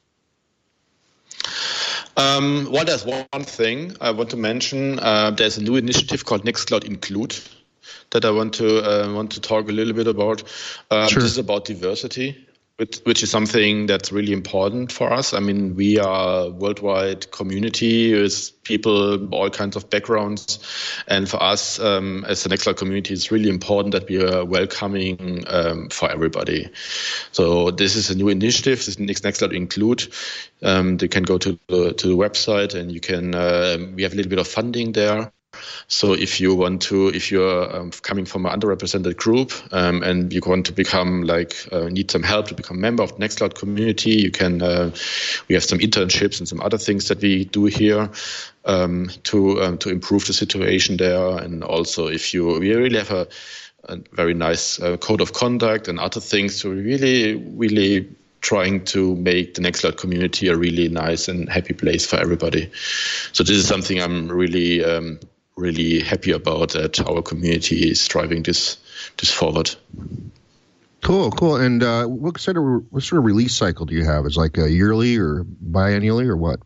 Well, there's one thing I want to mention. There's a new initiative called Nextcloud Include that I want to talk a little bit about. Sure. This is about diversity, which is something that's really important for us. I mean, we are a worldwide community with people, all kinds of backgrounds. And for us, as the Nextcloud community, it's really important that we are welcoming for everybody. So this is a new initiative, this Nextcloud Include. They can go to the website and you can, we have a little bit of funding there. So if you're coming from an underrepresented group and you want to become need some help to become a member of the Nextcloud community, you can. We have some internships and some other things that we do here to improve the situation there. And also, we really have a very nice code of conduct and other things. So we really trying to make the Nextcloud community a really nice and happy place for everybody. So this is something I'm really happy about, that our community is driving this forward. Cool. And what sort of release cycle do you have? Is like a yearly or biannually or what?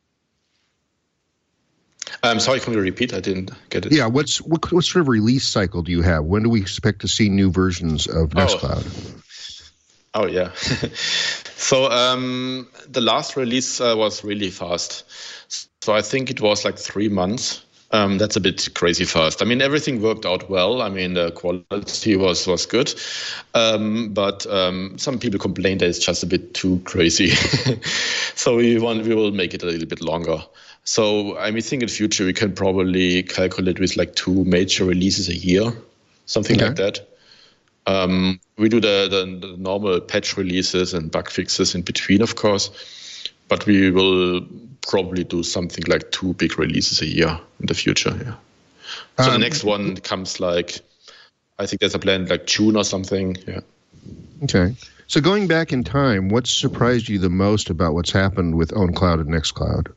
I'm sorry, can you repeat? I didn't get it. Yeah, what sort of release cycle do you have? When do we expect to see new versions of Nextcloud? Oh yeah. So the last release was really fast. So I think it was like 3 months That's a bit crazy fast. I mean, everything worked out well. I mean, the quality was good, but some people complained that it's just a bit too crazy. So we will make it a little bit longer. So I think in future we can probably calculate with like 2 major releases a year, something like that. We do the normal patch releases and bug fixes in between, of course, but we will probably do something like 2 big releases a year in the future. Yeah. So the next one comes like, I think there's a plan like June or something. Yeah. Okay. So going back in time, what surprised you the most about what's happened with OwnCloud and Nextcloud?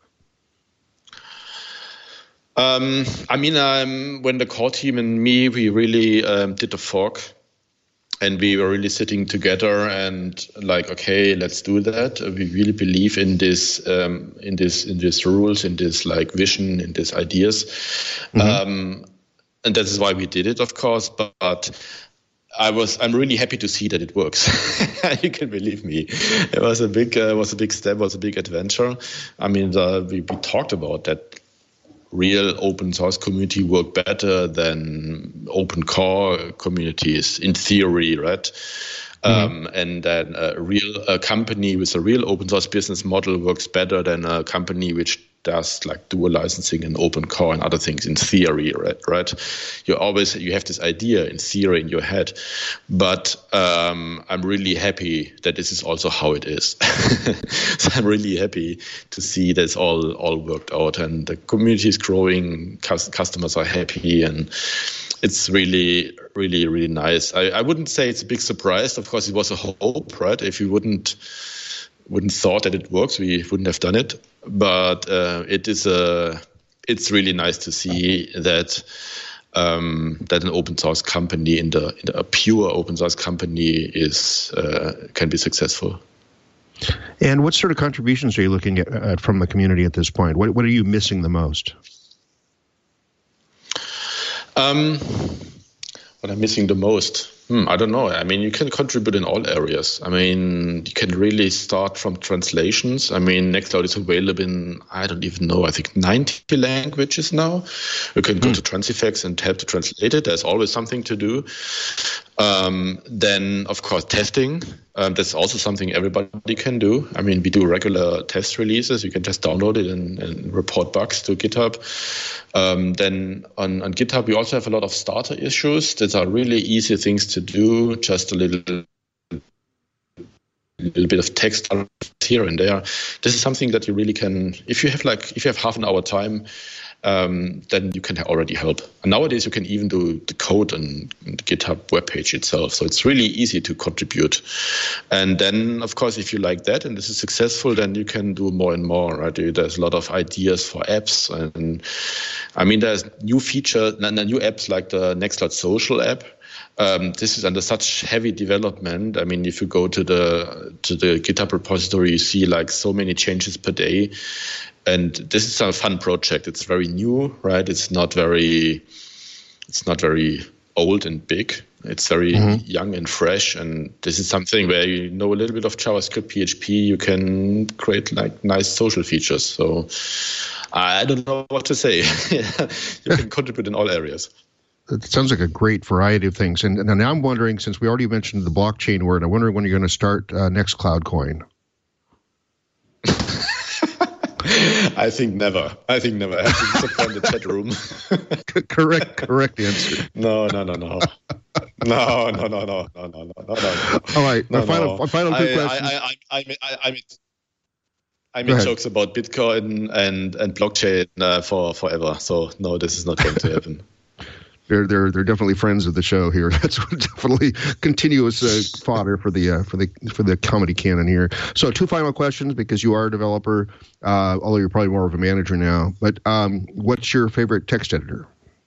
When the core team and me, we really did the fork. And we were really sitting together and like, okay, let's do that. We really believe in this rules, in this like vision, in these ideas, and that is why we did it, of course. But I'm really happy to see that it works. You can believe me. It was a big step, was a big adventure. I mean, we talked about that. Real open source community work better than open core communities in theory, right? And then a company with a real open source business model works better than a company which does like dual licensing and open core and other things in theory, right? You have this idea in theory in your head, but I'm really happy that this is also how it is. So I'm really happy to see that it's all worked out and the community is growing, customers are happy, and it's really, really, really nice. I wouldn't say it's a big surprise. Of course, it was a hope, right? If we wouldn't thought that it works, we wouldn't have done it. But it's really nice to see that that an open source company in a pure open source company can be successful. And what sort of contributions are you looking at from the community at this point? What are you missing the most? What I'm missing the most? I don't know. I mean, you can contribute in all areas. I mean, you can really start from translations. I mean, Nextcloud is available in, I don't even know, I think 90 languages now. You can go to Transifex and help to translate it. There's always something to do. Then, of course, testing. That's also something everybody can do. I mean, we do regular test releases. You can just download it and report bugs to GitHub. Then on GitHub, we also have a lot of starter issues that are really easy things to do, just a little bit of text here and there. This is something that you really can, if you have half an hour time, then you can already help. And nowadays you can even do the code on the GitHub webpage itself. So it's really easy to contribute. And then, of course, if you like that and this is successful, then you can do more and more, right? There's a lot of ideas for apps. And I mean, there's new features, new apps like the Nextcloud Social app. This is under such heavy development. I mean, if you go to the GitHub repository, you see like so many changes per day. And this is a fun project. It's very new, right? It's not very old and big. It's very young and fresh. And this is something where you know a little bit of JavaScript, PHP. You can create like nice social features. So I don't know what to say. You can contribute in all areas. It sounds like a great variety of things. And now I'm wondering, since we already mentioned the blockchain word, I'm wondering when you're going to start Nextcloud Coin. I think never. I think disappoint the chat room. Correct answer. No. No. All right. My final two questions. I make jokes about Bitcoin and blockchain for forever. So no, this is not going to happen. They're definitely friends of the show here. That's definitely continuous fodder for the comedy canon here. So 2 final questions, because you are a developer, although you're probably more of a manager now. But what's your favorite text editor?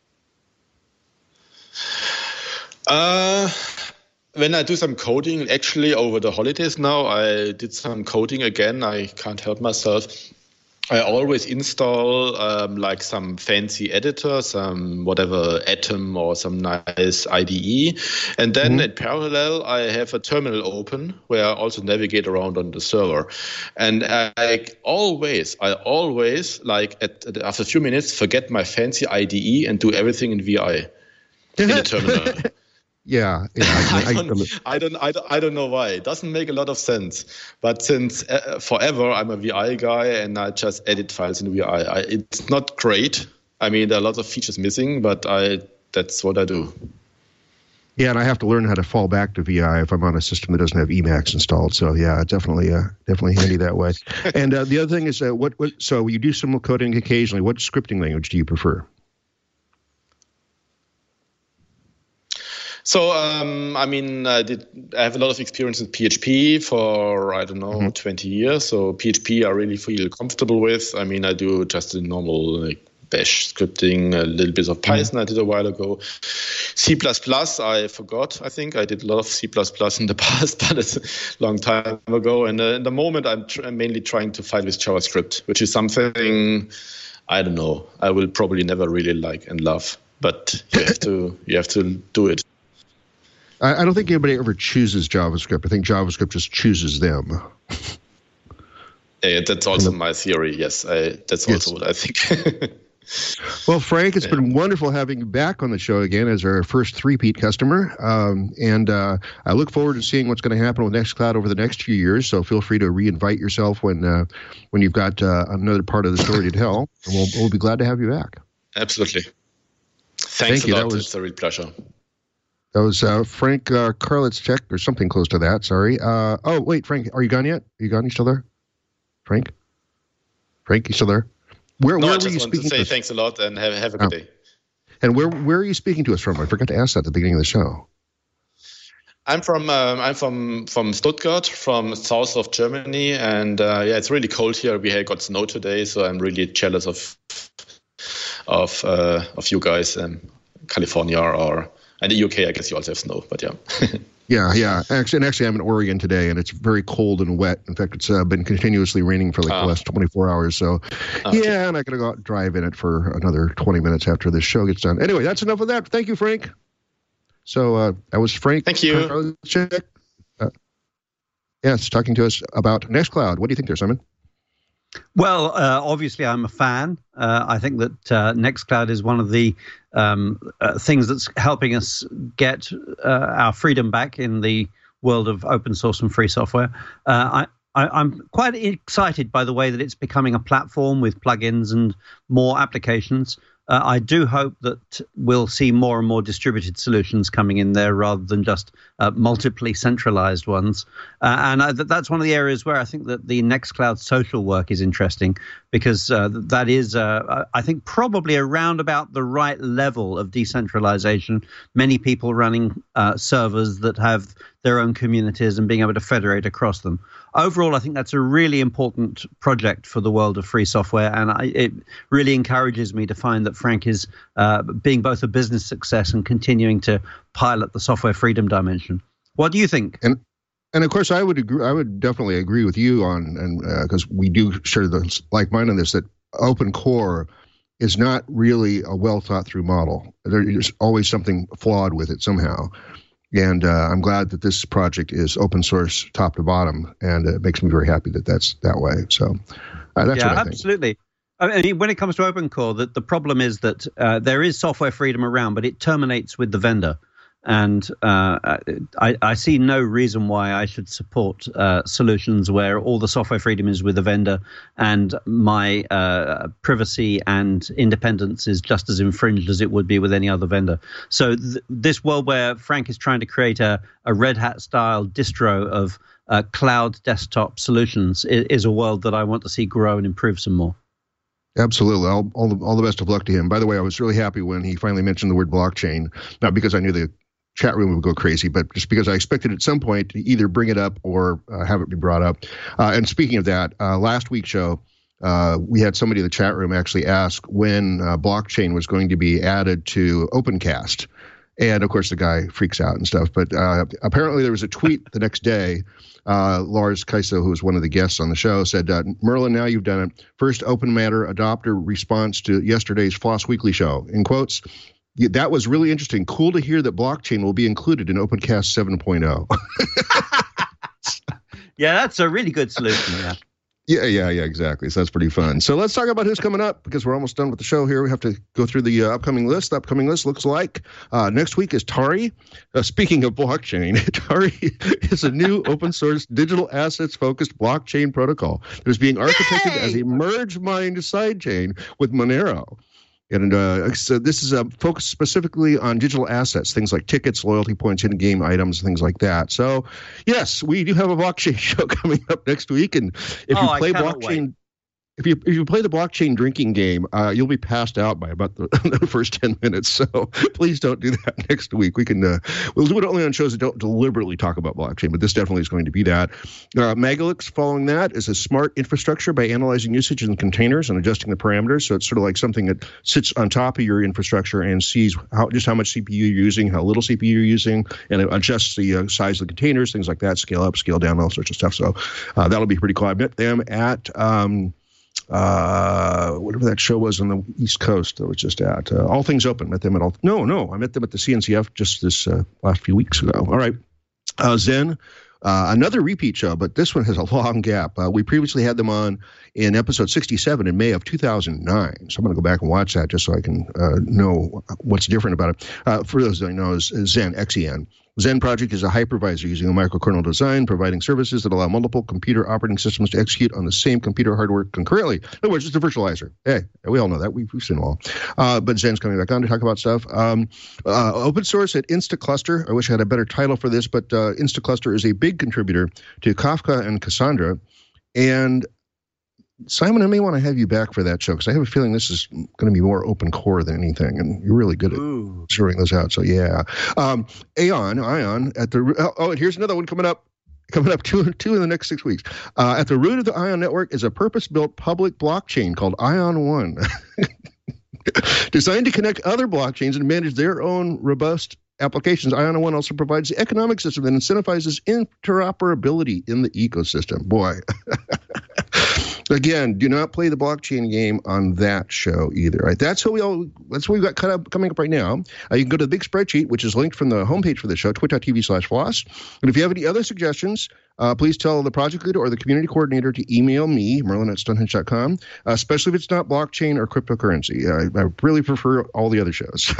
When I do some coding, actually over the holidays now, I did some coding again. I can't help myself. I always install like some fancy editor, some whatever Atom or some nice IDE. And then in parallel, I have a terminal open where I also navigate around on the server. And I always like after a few minutes, forget my fancy IDE and do everything in VI in the terminal. Yeah, I don't know why. It doesn't make a lot of sense. But since forever I'm a VI guy and I just edit files in VI. It's not great. I mean, there are lots of features missing, but that's what I do. Yeah, and I have to learn how to fall back to VI if I'm on a system that doesn't have Emacs installed. So yeah, definitely handy that way. And the other thing is, so you do some coding occasionally. What scripting language do you prefer? So, I have a lot of experience with PHP for, 20 years. So PHP I really feel comfortable with. I mean, I do just the normal like bash scripting, a little bit of Python I did a while ago. C++, I forgot. I think I did a lot of C++ in the past, but it's a long time ago. And in the moment, I'm mainly trying to fight with JavaScript, which is something, I don't know, I will probably never really like and love. But you have to do it. I don't think anybody ever chooses JavaScript. I think JavaScript just chooses them. Yeah, that's also my theory. Yes, that's also what I think. Well, Frank, it's been wonderful having you back on the show again as our first three-peat customer. And I look forward to seeing what's going to happen with Nextcloud over the next few years. So feel free to re-invite yourself when you've got another part of the story to tell. And we'll be glad to have you back. Absolutely. Thanks a lot. It's a real pleasure. That was Frank Karlitzek, or something close to that, sorry. Oh, wait, Frank, are you gone yet? Are you gone? You still there? Frank, you still there? Where were you speaking to us? I just wanted to say thanks a lot and have a good day. And where are you speaking to us from? I forgot to ask that at the beginning of the show. I'm from Stuttgart, from south of Germany, and it's really cold here. We got snow today, so I'm really jealous of you guys in California and the UK. I guess you also have snow, but yeah. Yeah. Actually, I'm in Oregon today, and it's very cold and wet. In fact, it's been continuously raining for the last 24 hours. So, yeah, and I got to go out and drive in it for another 20 minutes after this show gets done. Anyway, that's enough of that. Thank you, Frank. So that was Frank. Thank you. Yes, talking to us about Nextcloud. What do you think there, Simon? Well, obviously, I'm a fan. I think that Nextcloud is one of the things that's helping us get our freedom back in the world of open source and free software. I'm quite excited by the way that it's becoming a platform with plugins and more applications. I do hope that we'll see more and more distributed solutions coming in there rather than just multiply centralized ones. And that's one of the areas where I think that the Nextcloud social work is interesting because that is, I think, probably around about the right level of decentralization. Many people running servers that have their own communities and being able to federate across them. Overall, I think that's a really important project for the world of free software, and it really encourages me to find that Frank is being both a business success and continuing to pilot the software freedom dimension. What do you think? And of course, I would agree. I would definitely agree with you on, because we do share the like mind on this, that open core is not really a well thought through model. There's always something flawed with it somehow. And I'm glad that this project is open source top to bottom, and it makes me very happy that that's that way. So that's what I think. Absolutely. I mean, when it comes to open core, the problem is that there is software freedom around, but it terminates with the vendor. And I see no reason why I should support solutions where all the software freedom is with the vendor and my privacy and independence is just as infringed as it would be with any other vendor. So this world where Frank is trying to create a Red Hat style distro of cloud desktop solutions is a world that I want to see grow and improve some more. Absolutely. All the best of luck to him. By the way, I was really happy when he finally mentioned the word blockchain, not because I knew the chat room would go crazy, but just because I expected at some point to either bring it up or have it be brought up. And speaking of that, last week's show, we had somebody in the chat room actually ask when blockchain was going to be added to OpenCast. And of course, the guy freaks out and stuff. But apparently there was a tweet the next day Lars Kaiso, who was one of the guests on the show, said, Merlin, now you've done it. First open matter adopter response to yesterday's Floss Weekly show. In quotes, that was really interesting. Cool to hear that blockchain will be included in OpenCast 7.0. Yeah, that's a really good solution. Yeah, exactly. So that's pretty fun. So let's talk about who's coming up, because we're almost done with the show here. We have to go through the upcoming list. The upcoming list looks like next week is Tari. Speaking of blockchain, Tari is a new open source digital assets focused blockchain protocol that is being architected as a merge mined sidechain with Monero. And so this is focused specifically on digital assets, things like tickets, loyalty points, hidden game items, things like that. So, yes, we do have a blockchain show coming up next week. And if you play blockchain, if you play the blockchain drinking game, you'll be passed out by about the first 10 minutes. So please don't do that next week. We can we'll do it only on shows that don't deliberately talk about blockchain, but this definitely is going to be that. Magalix, following that, is a smart infrastructure by analyzing usage in containers and adjusting the parameters. So it's sort of like something that sits on top of your infrastructure and sees just how much CPU you're using, how little CPU you're using, and it adjusts the size of the containers, things like that, scale up, scale down, all sorts of stuff. So that'll be pretty cool. I met them at whatever that show was on the East Coast that was just at All Things Open. Met them at I met them at the CNCF just this last few weeks ago. All right. Zen, another repeat show, but this one has a long gap. We previously had them on in episode 67 in May of 2009. So I'm going to go back and watch that just so I can know what's different about it. For those that don't know, is Zen, XEN. Zen Project is a hypervisor using a microkernel design, providing services that allow multiple computer operating systems to execute on the same computer hardware concurrently. In other words, it's a virtualizer. Hey, we all know that. We've seen them all. But Zen's coming back on to talk about stuff. Open source at Instacluster. I wish I had a better title for this, but Instacluster is a big contributor to Kafka and Cassandra. And Simon, I may want to have you back for that show, because I have a feeling this is going to be more open core than anything, and you're really good at zeroing those out. So yeah, Ion at the and here's another one coming up two in the next 6 weeks. At the root of the Ion network is a purpose-built public blockchain called Ion One, designed to connect other blockchains and manage their own robust applications. Ion One also provides the economic system that incentivizes interoperability in the ecosystem. Boy. Again, do not play the blockchain game on that show either. Right? That's what we've got coming up right now. You can go to the big spreadsheet, which is linked from the homepage for the show, twit.tv/floss. And if you have any other suggestions, please tell the project leader or the community coordinator to email me, merlin@stonehenge.com, especially if it's not blockchain or cryptocurrency. I really prefer all the other shows.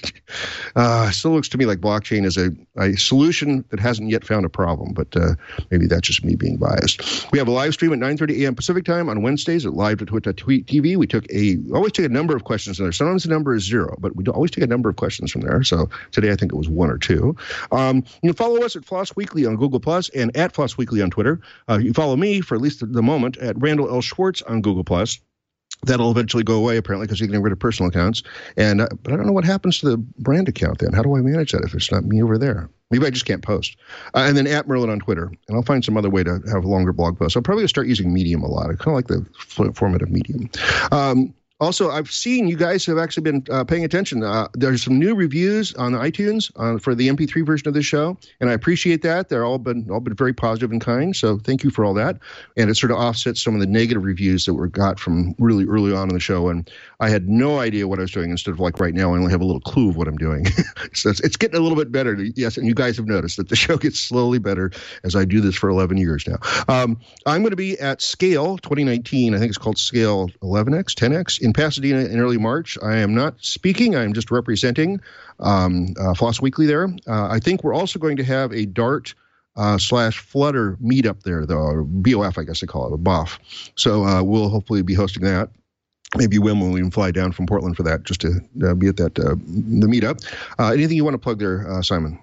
Still looks to me like blockchain is a solution that hasn't yet found a problem, but maybe that's just me being biased. We have a live stream at 9:30 a.m. Pacific time on Wednesdays at live.twit.tv. We always take a number of questions in there. Sometimes the number is 0, but we always take a number of questions from there. So today I think it was 1 or 2. You can follow us at Floss Weekly on Google+, and at Floss Weekly on Twitter. You follow me, for at least the moment, at Randall L. Schwartz on Google+. That'll eventually go away, apparently, because you can get rid of personal accounts. And but I don't know what happens to the brand account then. How do I manage that if it's not me over there? Maybe I just can't post. And then at Merlin on Twitter. And I'll find some other way to have longer blog posts. I'll probably start using Medium a lot. I kind of like the format of Medium. Also, I've seen you guys have actually been paying attention. There's some new reviews on iTunes for the MP3 version of this show, and I appreciate that. They're all been very positive and kind, so thank you for all that. And it sort of offsets some of the negative reviews that were got from really early on in the show, and I had no idea what I was doing. Instead of like right now, I only have a little clue of what I'm doing. So it's getting a little bit better. Yes, and you guys have noticed that the show gets slowly better as I do this for 11 years now. I'm going to be at Scale 2019. I think it's called Scale 11X, 10X. In Pasadena in early March. I am not speaking. I am just representing Floss Weekly there. I think we're also going to have a Dart /Flutter meetup there, though, or BOF, I guess they call it, a BOF. So we'll hopefully be hosting that. Maybe Wim will even fly down from Portland for that, just to be at that the meetup. Anything you want to plug there, Simon?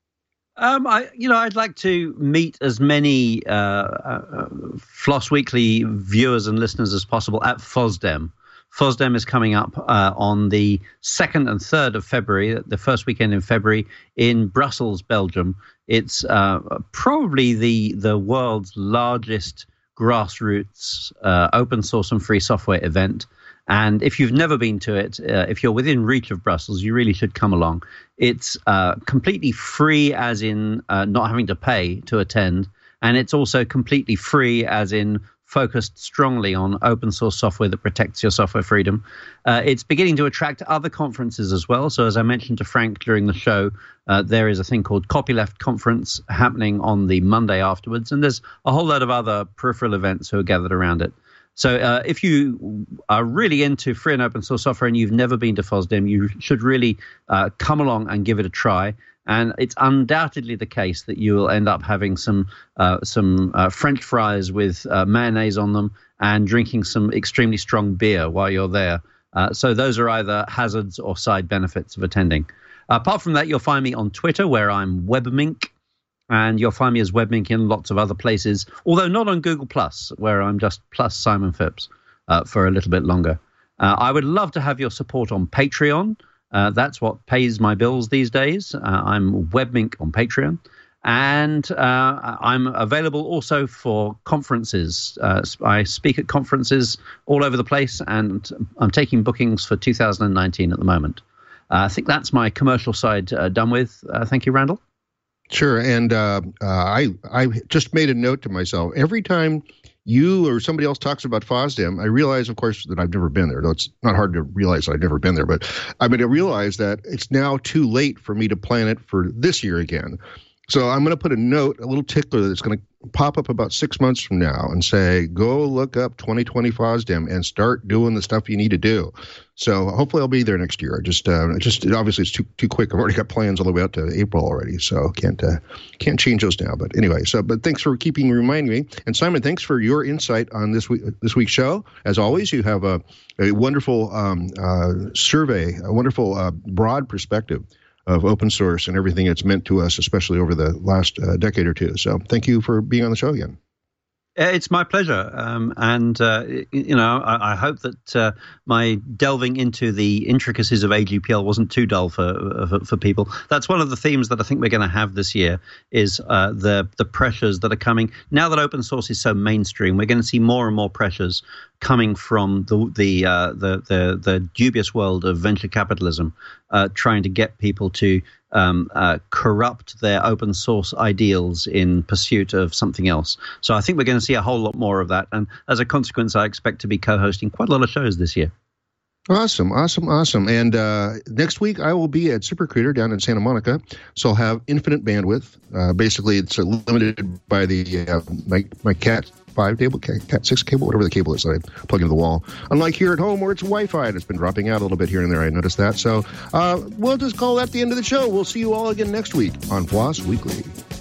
I'd like to meet as many Floss Weekly viewers and listeners as possible at FOSDEM. FOSDEM is coming up on the 2nd and 3rd of February, the first weekend in February, in Brussels, Belgium. It's probably the world's largest grassroots open source and free software event. And if you've never been to it, if you're within reach of Brussels, you really should come along. It's completely free, as in not having to pay to attend. And it's also completely free, as in focused strongly on open source software that protects your software freedom. It's beginning to attract other conferences as well. So as I mentioned to Frank during the show, there is a thing called Copyleft Conference happening on the Monday afterwards. And there's a whole lot of other peripheral events who are gathered around it. So if you are really into free and open source software and you've never been to FOSDEM, you should really come along and give it a try. And it's undoubtedly the case that you will end up having some French fries with mayonnaise on them and drinking some extremely strong beer while you're there. So those are either hazards or side benefits of attending. Apart from that, you'll find me on Twitter, where I'm WebMink, and you'll find me as WebMink in lots of other places, although not on Google+, where I'm just plus Simon Phipps for a little bit longer. I would love to have your support on Patreon. That's what pays my bills these days. I'm WebMink on Patreon. And I'm available also for conferences. I speak at conferences all over the place, and I'm taking bookings for 2019 at the moment. I think that's my commercial side done with. Thank you, Randall. Sure. And I just made a note to myself. Every time you or somebody else talks about FOSDEM, I realize, of course, that I've never been there. Though it's not hard to realize that I've never been there. But I mean, I realize that it's now too late for me to plan it for this year again. So I'm going to put a note, a little tickler that's going to pop up about 6 months from now and say, go look up 2020 FOSDEM and start doing the stuff you need to do. So hopefully I'll be there next year. Just obviously it's too quick. I've already got plans all the way out to April already, so can't change those now. But anyway, but thanks for reminding me. And Simon, thanks for your insight on this week's show. As always, you have a wonderful survey, a wonderful broad perspective of open source and everything it's meant to us, especially over the last decade or two. So thank you for being on the show again. It's my pleasure. I hope that my delving into the intricacies of AGPL wasn't too dull for people. That's one of the themes that I think we're going to have this year is the pressures that are coming. Now that open source is so mainstream, we're going to see more and more pressures coming from the dubious world of venture capitalism, trying to get people to corrupt their open source ideals in pursuit of something else. So I think we're going to see a whole lot more of that. And as a consequence, I expect to be co-hosting quite a lot of shows this year. Awesome. And next week I will be at SuperCreator down in Santa Monica. So I'll have infinite bandwidth. Basically, it's limited by the my Cat 5 cable, Cat 6 cable, whatever the cable is that I plug into the wall. Unlike here at home where it's Wi-Fi, and it's been dropping out a little bit here and there. I noticed that. So we'll just call that the end of the show. We'll see you all again next week on FLOSS Weekly.